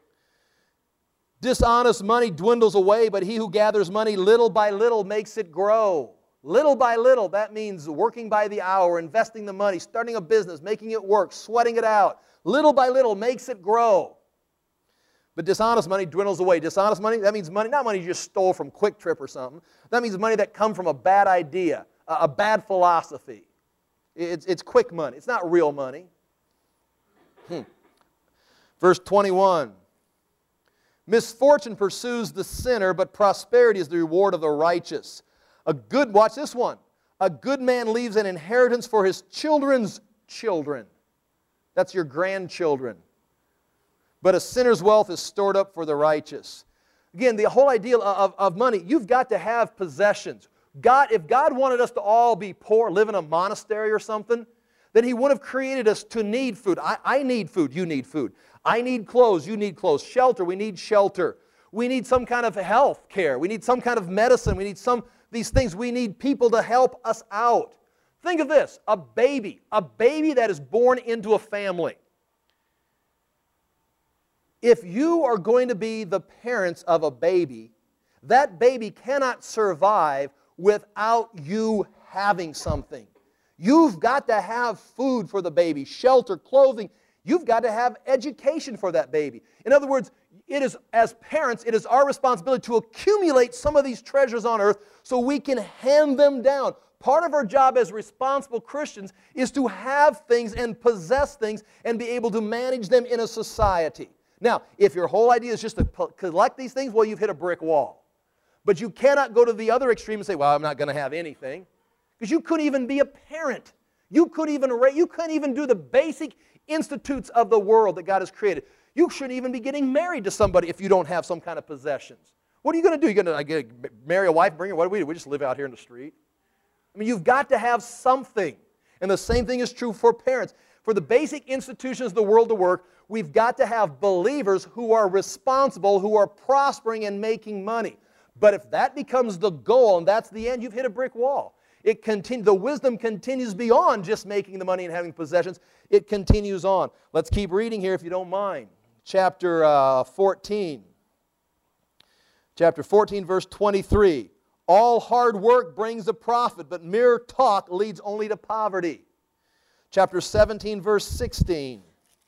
Dishonest money dwindles away, but he who gathers money little by little makes it grow. Little by little, that means working by the hour, investing the money, starting a business, making it work, sweating it out. Little by little makes it grow. But dishonest money dwindles away. Dishonest money, that means money, not money you just stole from Quick Trip or something. That means money that comes from a bad idea, a, a bad philosophy. It's, it's quick money. It's not real money. Hmm. Verse twenty-one. Misfortune pursues the sinner, but prosperity is the reward of the righteous. A good, watch this one. A good man leaves an inheritance for his children's children. That's your grandchildren. But a sinner's wealth is stored up for the righteous. Again, the whole idea of, of money, you've got to have possessions. God, if God wanted us to all be poor, live in a monastery or something, then He would have created us to need food. I, I need food, you need food. I need clothes, you need clothes. Shelter, we need shelter. We need some kind of health care. We need some kind of medicine. We need some, these things. We need people to help us out. Think of this, a baby, a baby that is born into a family. If you are going to be the parents of a baby, that baby cannot survive without you having something. You've got to have food for the baby, shelter, clothing. You've got to have education for that baby. In other words, it is, as parents, it is our responsibility to accumulate some of these treasures on earth so we can hand them down. Part of our job as responsible Christians is to have things and possess things and be able to manage them in a society. Now, if your whole idea is just to collect these things, well, you've hit a brick wall. But you cannot go to the other extreme and say, well, I'm not going to have anything. Because you couldn't even be a parent. You couldn't even, you couldn't even do the basic institutes of the world that God has created. You shouldn't even be getting married to somebody if you don't have some kind of possessions. What are you going to do? You're going to marry a wife, bring her? What do we do? We just live out here in the street. I mean, you've got to have something. And the same thing is true for parents. For the basic institutions of the world to work, we've got to have believers who are responsible, who are prospering and making money. But if that becomes the goal and that's the end, you've hit a brick wall. It continue, the wisdom continues beyond just making the money and having possessions. It continues on. Let's keep reading here if you don't mind. chapter uh, fourteen. Chapter fourteen, verse twenty-three. All hard work brings a profit, but mere talk leads only to poverty. Chapter seventeen, verse sixteen.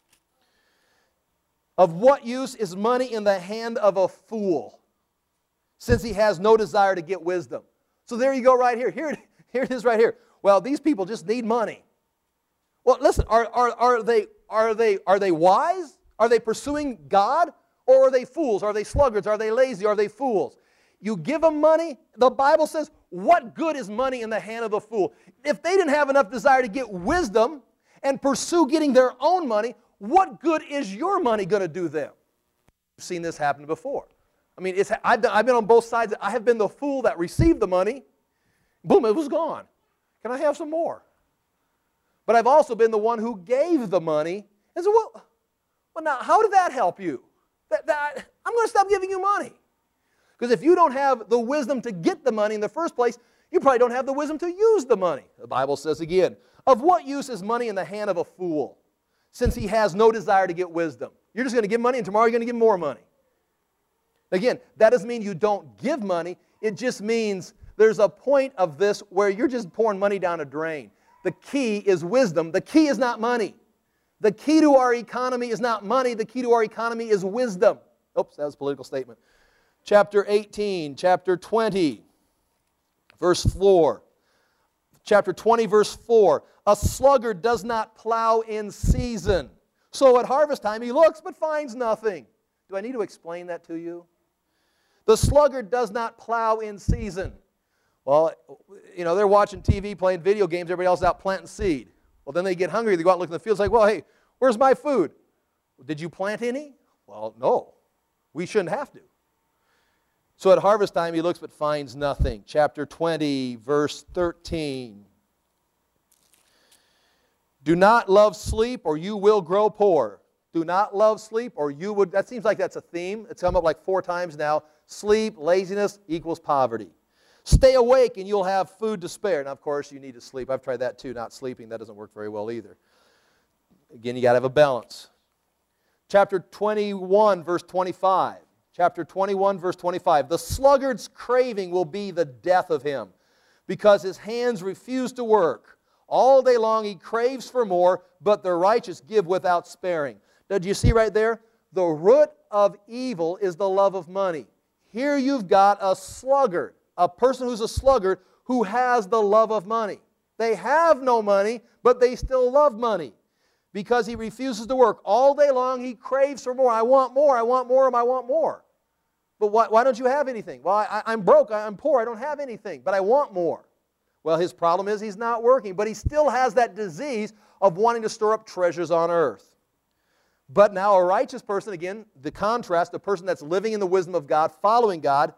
Of what use is money in the hand of a fool, since he has no desire to get wisdom? So there you go right here. Here, here it is right here. Well, these people just need money. Well, listen, are, are, are, they, are, they, are they wise? Are they pursuing God? Or are they fools? Are they sluggards? Are they lazy? Are they fools? You give them money, the Bible says, what good is money in the hand of a fool? If they didn't have enough desire to get wisdom and pursue getting their own money, what good is your money going to do them? You've seen this happen before. I mean, it's, I've, I've been on both sides. I have been the fool that received the money. Boom, it was gone. Can I have some more? But I've also been the one who gave the money. And so, well, well now, how did that help you? That, that, I'm going to stop giving you money. Because if you don't have the wisdom to get the money in the first place, you probably don't have the wisdom to use the money. The Bible says again, of what use is money in the hand of a fool, since he has no desire to get wisdom? You're just going to give money, and tomorrow you're going to give more money. Again, that doesn't mean you don't give money. It just means there's a point of this where you're just pouring money down a drain. The key is wisdom. The key is not money. The key to our economy is not money. The key to our economy is wisdom. Oops, that was a political statement. Chapter eighteen, chapter twenty, verse four. Chapter twenty, verse four. A sluggard does not plow in season. So at harvest time he looks but finds nothing. Do I need to explain that to you? The sluggard does not plow in season. Well, you know, they're watching T V, playing video games, everybody else is out planting seed. Well, then they get hungry, they go out and look in the fields like, well, hey, where's my food? Did you plant any? Well, no. We shouldn't have to. So at harvest time he looks but finds nothing. Chapter twenty, verse thirteen. Do not love sleep or you will grow poor. Do not love sleep or you would, that seems like that's a theme. It's come up like four times now. Sleep, laziness equals poverty. Stay awake and you'll have food to spare. Now, of course, you need to sleep. I've tried that too, not sleeping. That doesn't work very well either. Again, you got to have a balance. Chapter twenty-one, verse twenty-five. Chapter twenty-one, verse twenty-five. The sluggard's craving will be the death of him, because his hands refuse to work. All day long he craves for more, but the righteous give without sparing. Now, do you see right there? The root of evil is the love of money. Here you've got a sluggard, a person who's a sluggard who has the love of money. They have no money, but they still love money because he refuses to work. All day long he craves for more. I want more, I want more, I want more. But why, why don't you have anything? Well, I, I'm broke, I'm poor, I don't have anything, but I want more. Well, his problem is he's not working, but he still has that disease of wanting to store up treasures on earth. But now a righteous person, again, the contrast, the person that's living in the wisdom of God, following God,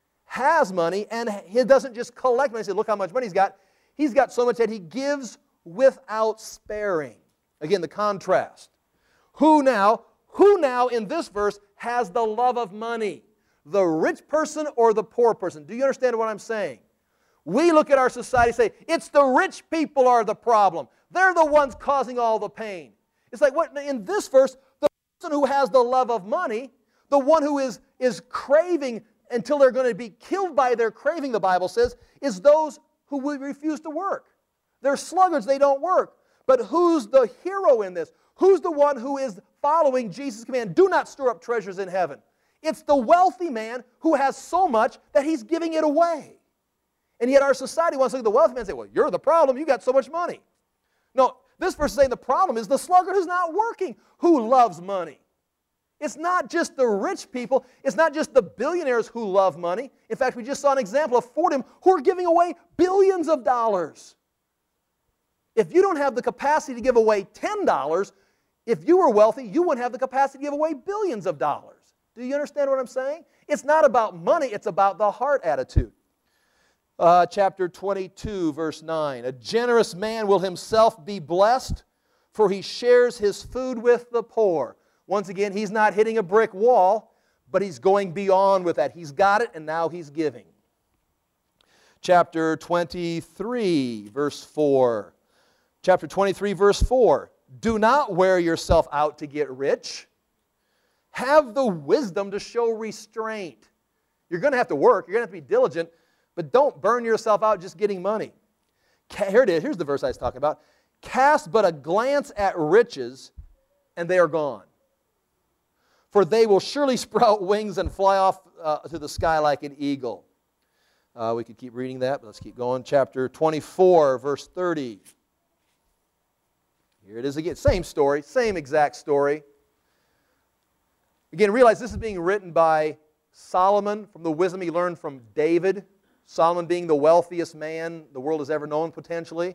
has money, and he doesn't just collect money. He says, look how much money he's got. He's got so much that he gives without sparing. Again, the contrast. Who now, who now in this verse has the love of money? The rich person or the poor person? Do you understand what I'm saying? We look at our society and say, it's the rich people are the problem. They're the ones causing all the pain. It's like, what in this verse, the person who has the love of money, the one who is, is craving until they're going to be killed by their craving, the Bible says, is those who will refuse to work. They're sluggards, they don't work. But who's the hero in this? Who's the one who is following Jesus' command? Do not store up treasures in heaven. It's the wealthy man who has so much that he's giving it away. And yet our society wants to look at the wealthy man and say, well, you're the problem, you got so much money. No, this verse is saying the problem is the sluggard who's not working, who loves money. It's not just the rich people, it's not just the billionaires who love money. In fact, we just saw an example of Fordham who are giving away billions of dollars. If you don't have the capacity to give away ten dollars, if you were wealthy, you wouldn't have the capacity to give away billions of dollars. Do you understand what I'm saying? It's not about money, it's about the heart attitude. Uh, chapter twenty-two, verse nine. A generous man will himself be blessed, for he shares his food with the poor. Once again, he's not hitting a brick wall, but he's going beyond with that. He's got it, and now he's giving. Chapter twenty-three, verse four. Chapter twenty-three, verse four. Do not wear yourself out to get rich. Have the wisdom to show restraint. You're going to have to work. You're going to have to be diligent, but don't burn yourself out just getting money. Here it is. Here's the verse I was talking about. Cast but a glance at riches, and they are gone. For they will surely sprout wings and fly off uh, to the sky like an eagle. Uh, we could keep reading that, but let's keep going. Chapter twenty-four, verse thirty. Here it is again. Same story, same exact story. Again, realize this is being written by Solomon from the wisdom he learned from David. Solomon being the wealthiest man the world has ever known, potentially.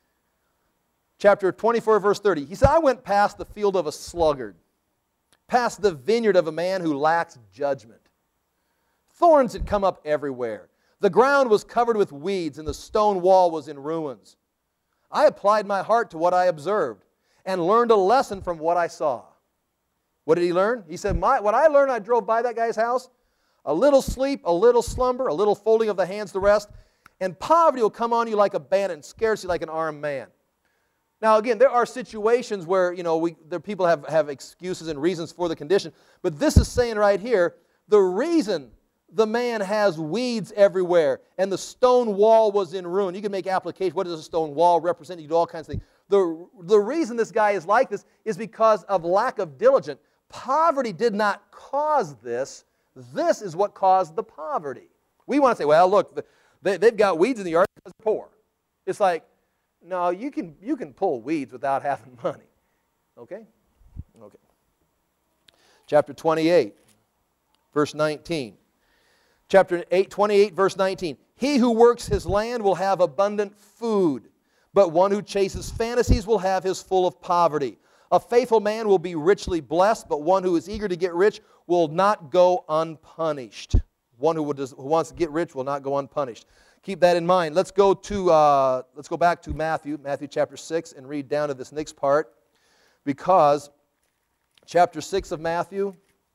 Chapter twenty-four, verse thirty. He said, I went past the field of a sluggard, past the vineyard of a man who lacks judgment. Thorns had come up everywhere. The ground was covered with weeds, and the stone wall was in ruins. I applied my heart to what I observed and learned a lesson from what I saw. What did he learn? He said, my, what I learned, I drove by that guy's house. A little sleep, a little slumber, a little folding of the hands to rest, and poverty will come on you like a bandit and scarce you like an armed man. Now, again, there are situations where, you know, we, there, people have, have excuses and reasons for the condition, but this is saying right here, the reason the man has weeds everywhere and the stone wall was in ruin. You can make application. What does a stone wall represent? You do all kinds of things. The, the reason this guy is like this is because of lack of diligence. Poverty did not cause this. This is what caused the poverty. We want to say, well, look, they, they've got weeds in the yard because they're poor. It's like, no, you can, you can pull weeds without having money. Okay? Okay. Chapter twenty-eight, verse nineteen. Chapter eight, twenty-eight, verse nineteen. He who works his land will have abundant food, but one who chases fantasies will have his full of poverty. A faithful man will be richly blessed, but one who is eager to get rich will not go unpunished. One who, would, who wants to get rich will not go unpunished. Keep that in mind. Let's go to uh, let's go back to Matthew, Matthew chapter six, and read down to this next part, because chapter six of Matthew.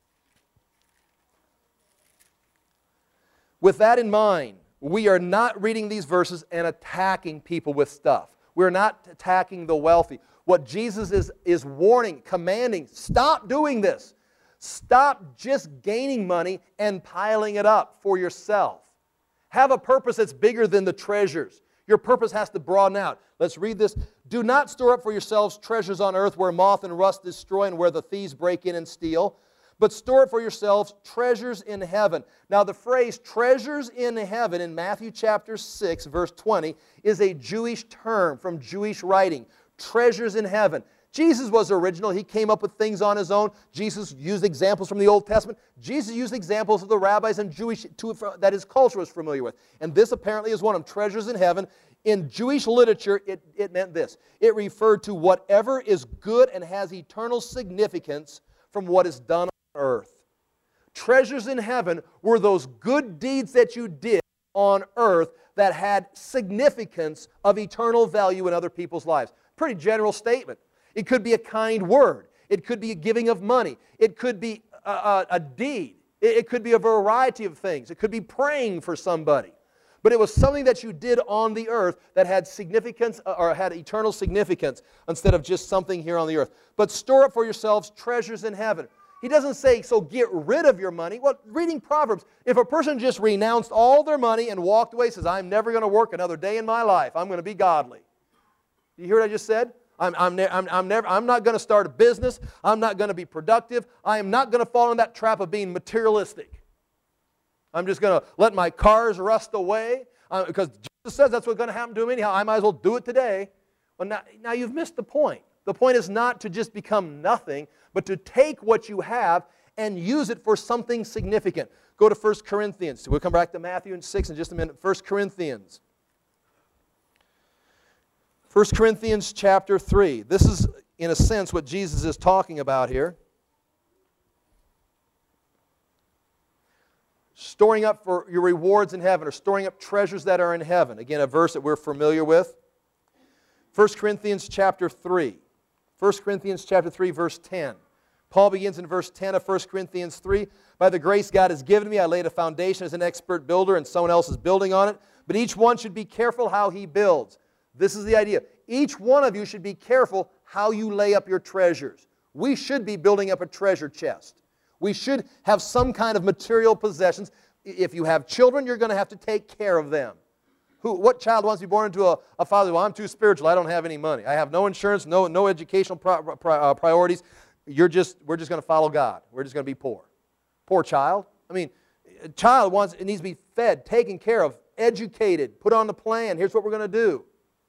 With that in mind, we are not reading these verses and attacking people with stuff. We're not attacking the wealthy. What Jesus is, is warning, commanding, stop doing this. Stop just gaining money and piling it up for yourself. Have a purpose that's bigger than the treasures. Your purpose has to broaden out. Let's read this. Do not store up for yourselves treasures on earth where moth and rust destroy and where the thieves break in and steal, but store it for yourselves treasures in heaven. Now the phrase treasures in heaven in Matthew chapter six, verse twenty, is a Jewish term from Jewish writing. Treasures in heaven. Jesus was original. He came up with things on his own. Jesus used examples from the Old Testament. Jesus used examples of the rabbis and Jewish to, that his culture was familiar with. And this apparently is one of them, treasures in heaven. In Jewish literature, it, it meant this. It referred to whatever is good and has eternal significance from what is done on earth. Treasures in heaven were those good deeds that you did on earth that had significance of eternal value in other people's lives. Pretty general statement. It could be a kind word. It could be a giving of money. It could be a, a, a deed. It, it could be a variety of things. It could be praying for somebody. But it was something that you did on the earth that had significance or had eternal significance instead of just something here on the earth. But store up for yourselves treasures in heaven. He doesn't say, so get rid of your money. Well, reading Proverbs, if a person just renounced all their money and walked away, says, I'm never going to work another day in my life. I'm going to be godly. You hear what I just said? I'm, I'm, ne I'm, I'm, never, I'm not going to start a business. I'm not going to be productive. I am not going to fall in that trap of being materialistic. I'm just going to let my cars rust away uh, because Jesus says that's what's going to happen to me anyhow. I might as well do it today. Well, now, now you've missed the point. The point is not to just become nothing, but to take what you have and use it for something significant. Go to First Corinthians. We'll come back to Matthew and six in just a minute. First Corinthians. First Corinthians chapter three. This is, in a sense, what Jesus is talking about here. Storing up for your rewards in heaven, or storing up treasures that are in heaven. Again, a verse that we're familiar with. First Corinthians chapter three. First Corinthians chapter three, verse ten. Paul begins in verse ten of First Corinthians three. By the grace God has given me, I laid a foundation as an expert builder, and someone else is building on it. But each one should be careful how he builds. This is the idea. Each one of you should be careful how you lay up your treasures. We should be building up a treasure chest. We should have some kind of material possessions. If you have children, you're going to have to take care of them. Who, what child wants to be born into a, a father? Well, I'm too spiritual. I don't have any money. I have no insurance, no, no educational pri pri uh, priorities. You're just, we're just going to follow God. We're just going to be poor. Poor child. I mean, a child wants, it needs to be fed, taken care of, educated, put on the plan. Here's what we're going to do.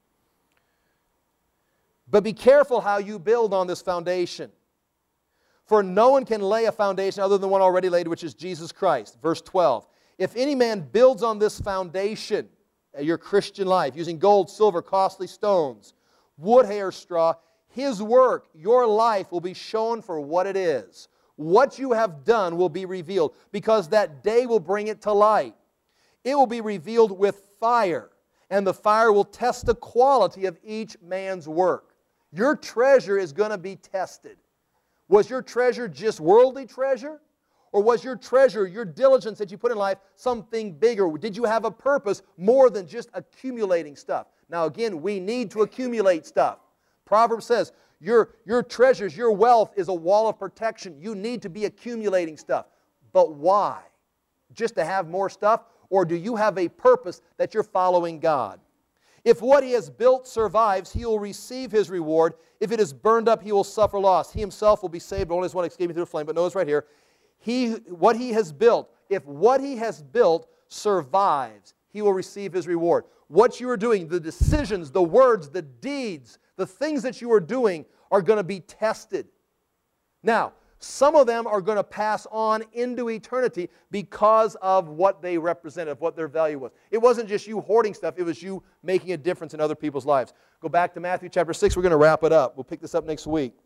But be careful how you build on this foundation. For no one can lay a foundation other than the one already laid, which is Jesus Christ. Verse twelve. If any man builds on this foundation, your Christian life, using gold, silver, costly stones, wood, hay, or straw, his work, your life, will be shown for what it is. What you have done will be revealed, because that day will bring it to light. It will be revealed with fire, and the fire will test the quality of each man's work. Your treasure is going to be tested. Was your treasure just worldly treasure? Or was your treasure, your diligence that you put in life, something bigger? Did you have a purpose more than just accumulating stuff? Now again, we need to accumulate stuff. Proverbs says, your, your treasures, your wealth is a wall of protection. You need to be accumulating stuff. But why? Just to have more stuff? Or do you have a purpose that you're following God? If what he has built survives, he will receive his reward. If it is burned up, he will suffer loss. He himself will be saved, only as one escaping through the flame. But notice right here, he, what he has built, if what he has built survives, he will receive his reward. What you are doing, the decisions, the words, the deeds, the things that you are doing are going to be tested. Now, some of them are going to pass on into eternity because of what they represented, of what their value was. It wasn't just you hoarding stuff, it was you making a difference in other people's lives. Go back to Matthew chapter six, we're going to wrap it up. We'll pick this up next week.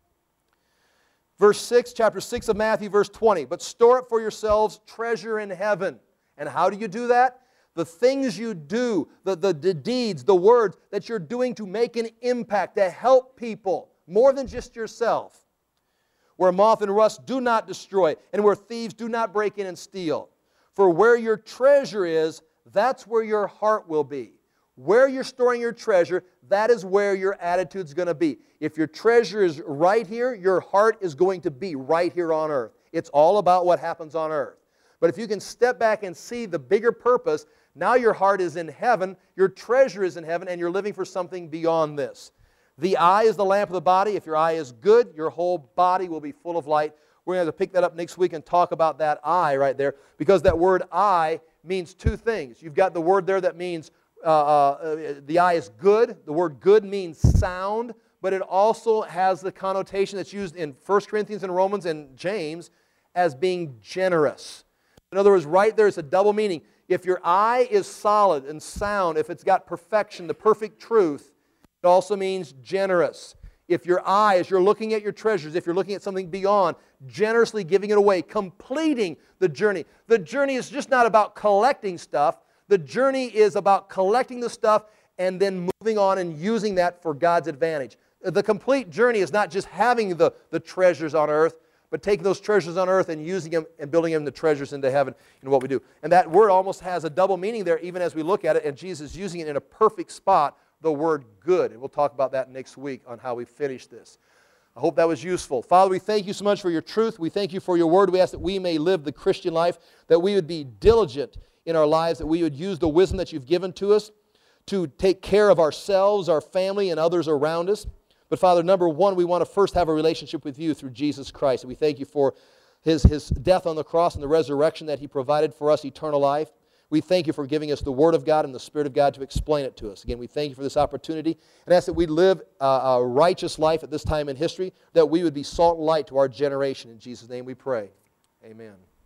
Verse six, chapter six of Matthew, verse twenty. But store up for yourselves treasure in heaven. And how do you do that? The things you do, the, the, the deeds, the words that you're doing to make an impact, to help people, more than just yourself. Where moth and rust do not destroy, and where thieves do not break in and steal. For where your treasure is, that's where your heart will be. Where you're storing your treasure, that is where your attitude's going to be. If your treasure is right here, your heart is going to be right here on earth. It's all about what happens on earth. But if you can step back and see the bigger purpose, now your heart is in heaven, your treasure is in heaven, and you're living for something beyond this. The eye is the lamp of the body. If your eye is good, your whole body will be full of light. We're going to have to pick that up next week and talk about that eye right there, because that word eye means two things. You've got the word there that means uh, uh, the eye is good. The word good means sound, but it also has the connotation that's used in First Corinthians and Romans and James as being generous. In other words, right there it's a double meaning. If your eye is solid and sound, if it's got perfection, the perfect truth, it also means generous. If your eye, as you're looking at your treasures, if you're looking at something beyond, generously giving it away, completing the journey. The journey is just not about collecting stuff. The journey is about collecting the stuff and then moving on and using that for God's advantage. The complete journey is not just having the, the treasures on earth, but taking those treasures on earth and using them and building them into treasures into heaven in what we do. And that word almost has a double meaning there even as we look at it, and Jesus is using it in a perfect spot, the word good. And we'll talk about that next week on how we finish this. I hope that was useful. Father, we thank you so much for your truth. We thank you for your word. We ask that we may live the Christian life, that we would be diligent in our lives, that we would use the wisdom that you've given to us to take care of ourselves, our family, and others around us. But Father, number one, we want to first have a relationship with you through Jesus Christ. And we thank you for his, his death on the cross and the resurrection that he provided for us, eternal life. We thank you for giving us the Word of God and the Spirit of God to explain it to us. Again, we thank you for this opportunity and ask that we live a, a righteous life at this time in history, that we would be salt and light to our generation. In Jesus' name we pray. Amen.